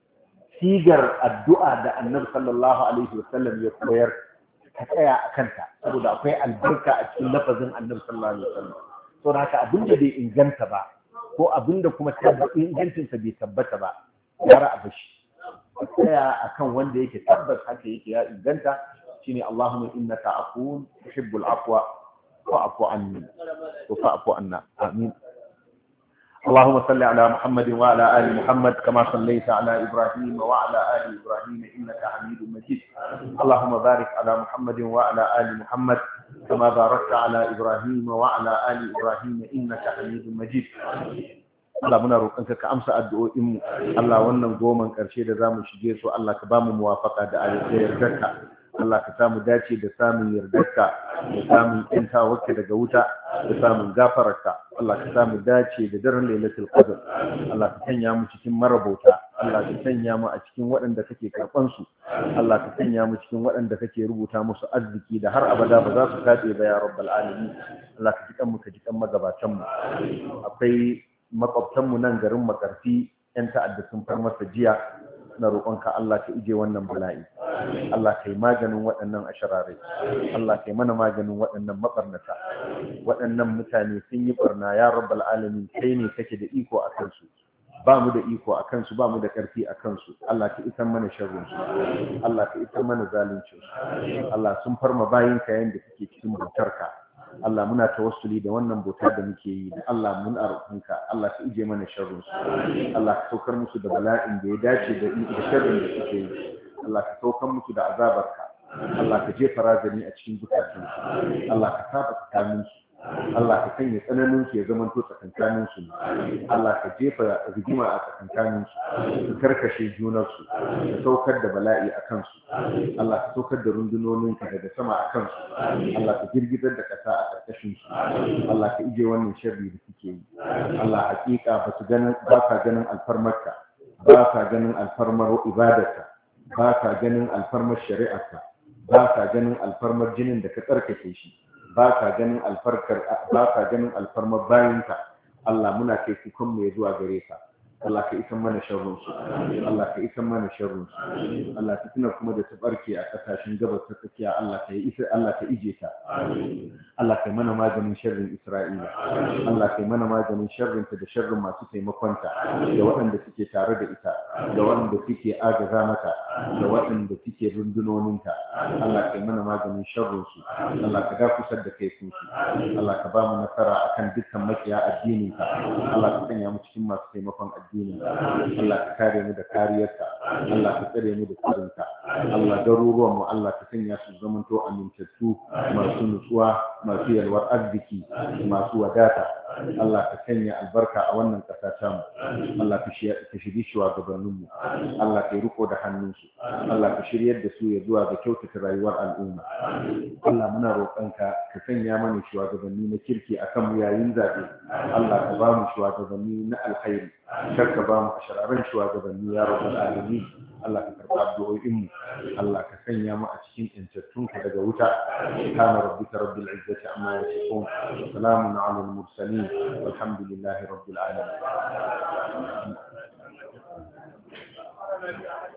sigar addu'a da Annabi sallallahu alaihi wasallam ya koyar ka tsaya a kanta saboda akwai albarka a cikin lafazin Annabi sallallahu alaihi wasallam to haka abinda bai inganta ba ko abinda kuma ingancinsa bai tabbata ba yara a bashi tsaya akan wanda yake tabbas haka yake ya inganta shine Allahumma innaka afuwun tuhibbul afwa fa'fu anni wa fa'fu anna amin اللهم صل على محمد وعلى آل محمد كما صليت على إبراهيم وعلى آل إبراهيم إنك حميد مجيد اللهم بارك على محمد وعلى آل محمد كما باركت على إبراهيم وعلى آل إبراهيم إنك حميد مجيد Allah muna roƙonka ka amsa addu'o'inmu Allah wannan goman ƙarshe da zamu shige su Allah ka bamu muwafaqa da yardarka Allah ka samu dace da samun yardarka da samun kintawarka daga wuta da samun gafararka Allah ka samu dace da daren lailatul qadr Allah ka sanya mu cikin marabauta Allah ka sanya mu a cikin waɗanda kake karɓan su Allah ka sanya mu cikin waɗanda kake rubuta musu arziki da har abada ba za su tabe ba ya rabbal alamin Allah ka jikan mu ka jikan magabatan mu akwai makwabtanmu nan garin Makarfi 'yan ta'adda sun far masa jiya na roƙonka Allah ka ije wannan bala'i Allah ka yi maganin waɗannan ashararai Allah ka yi mana maganin waɗannan maɓarnata waɗannan mutane sun yi ɓarna ya rabbal alamin kai ne kake da iko a kansu ba mu da iko a kansu ba mu da ƙarfi a kansu Allah ka isar mana sharrinsu Allah ka isar mana zaluncinsu Allah sun farma bayinka yayin da suke cikin bautarka Allah muna tawassuli da wannan bauta da muke yi da Allah mun arhunka Allah ka ije mana sharrin su Allah ka saukar musu da bala'in da ya dace da sharrin da suke yi Allah ka saukar musu da azabarka Allah ka jefa razani a cikin zukatun su Allah ka saba tsakanin su Allah ka sanya tsananin su ya zama to tsakankanin su Allah ka jefa rigima a tsakankanin su ka karkashe junar su ka saukar da bala'i a kansu Allah ka saukar da rundunonin ka daga sama a kansu Allah ka girgizar da kasa a karkashin su Allah ka ije wannan sharri da suke yi Allah hakika ba ka ganin alfarmarka ba ka ganin alfarmar ibadarka ba ka ganin alfarmar shari'arka ba ka ganin alfarmar jinin da ka tsarkake shi ba ka ganin alfarmar bayinka Allah muna kai kukan mu ya zuwa gare ka Allah ka isan mana sharrun su Allah ka isan mana sharrun su Allah ka tuna kuma da ta barke a kasashen gabas ta tsakiya Allah ka ije ta Allah ka mana maganin sharrin Isra'ila Allah ka mana maganin sharrin ta da sharrin masu taimakon ta da waɗanda suke tare da ita da waɗanda suke agaza mata da waɗanda suke rundunonin ta Allah ka mana maganin sharrin su Allah ka kusar da kai su Allah ka ba mu nasara akan dukkan makiya addinin ka Allah ka sanya mu cikin masu taimakon addinin Allah ka kare mu da kariyarka Allah ka tsare mu da tsarinka Allah garuruwan mu Allah ka sanya su zamanto amintattu masu nutsuwa masu yalwar arziki masu wadata Allah ka sanya albarka a wannan ƙasa ta mu Allah ka shiri shugabannin mu Allah ka riko da hannunsu Allah ka shiryar da su ya zuwa ga kyautata rayuwar al'umma Allah muna roƙonka ka sanya mana shugabanni na kirki akan mu yayin zaɓe Allah ka ba mu shugabanni na alkhairi kar ka ba mu ashararan shugabanni ya rabbal alamin Allah ka karɓa addu'o'in mu Allah ka sanya mu a cikin intattunka daga wuta kana rabbika rabbil izzati amma yasifun wa salamun ala al mursalin walhamdulillahi rabbil alamin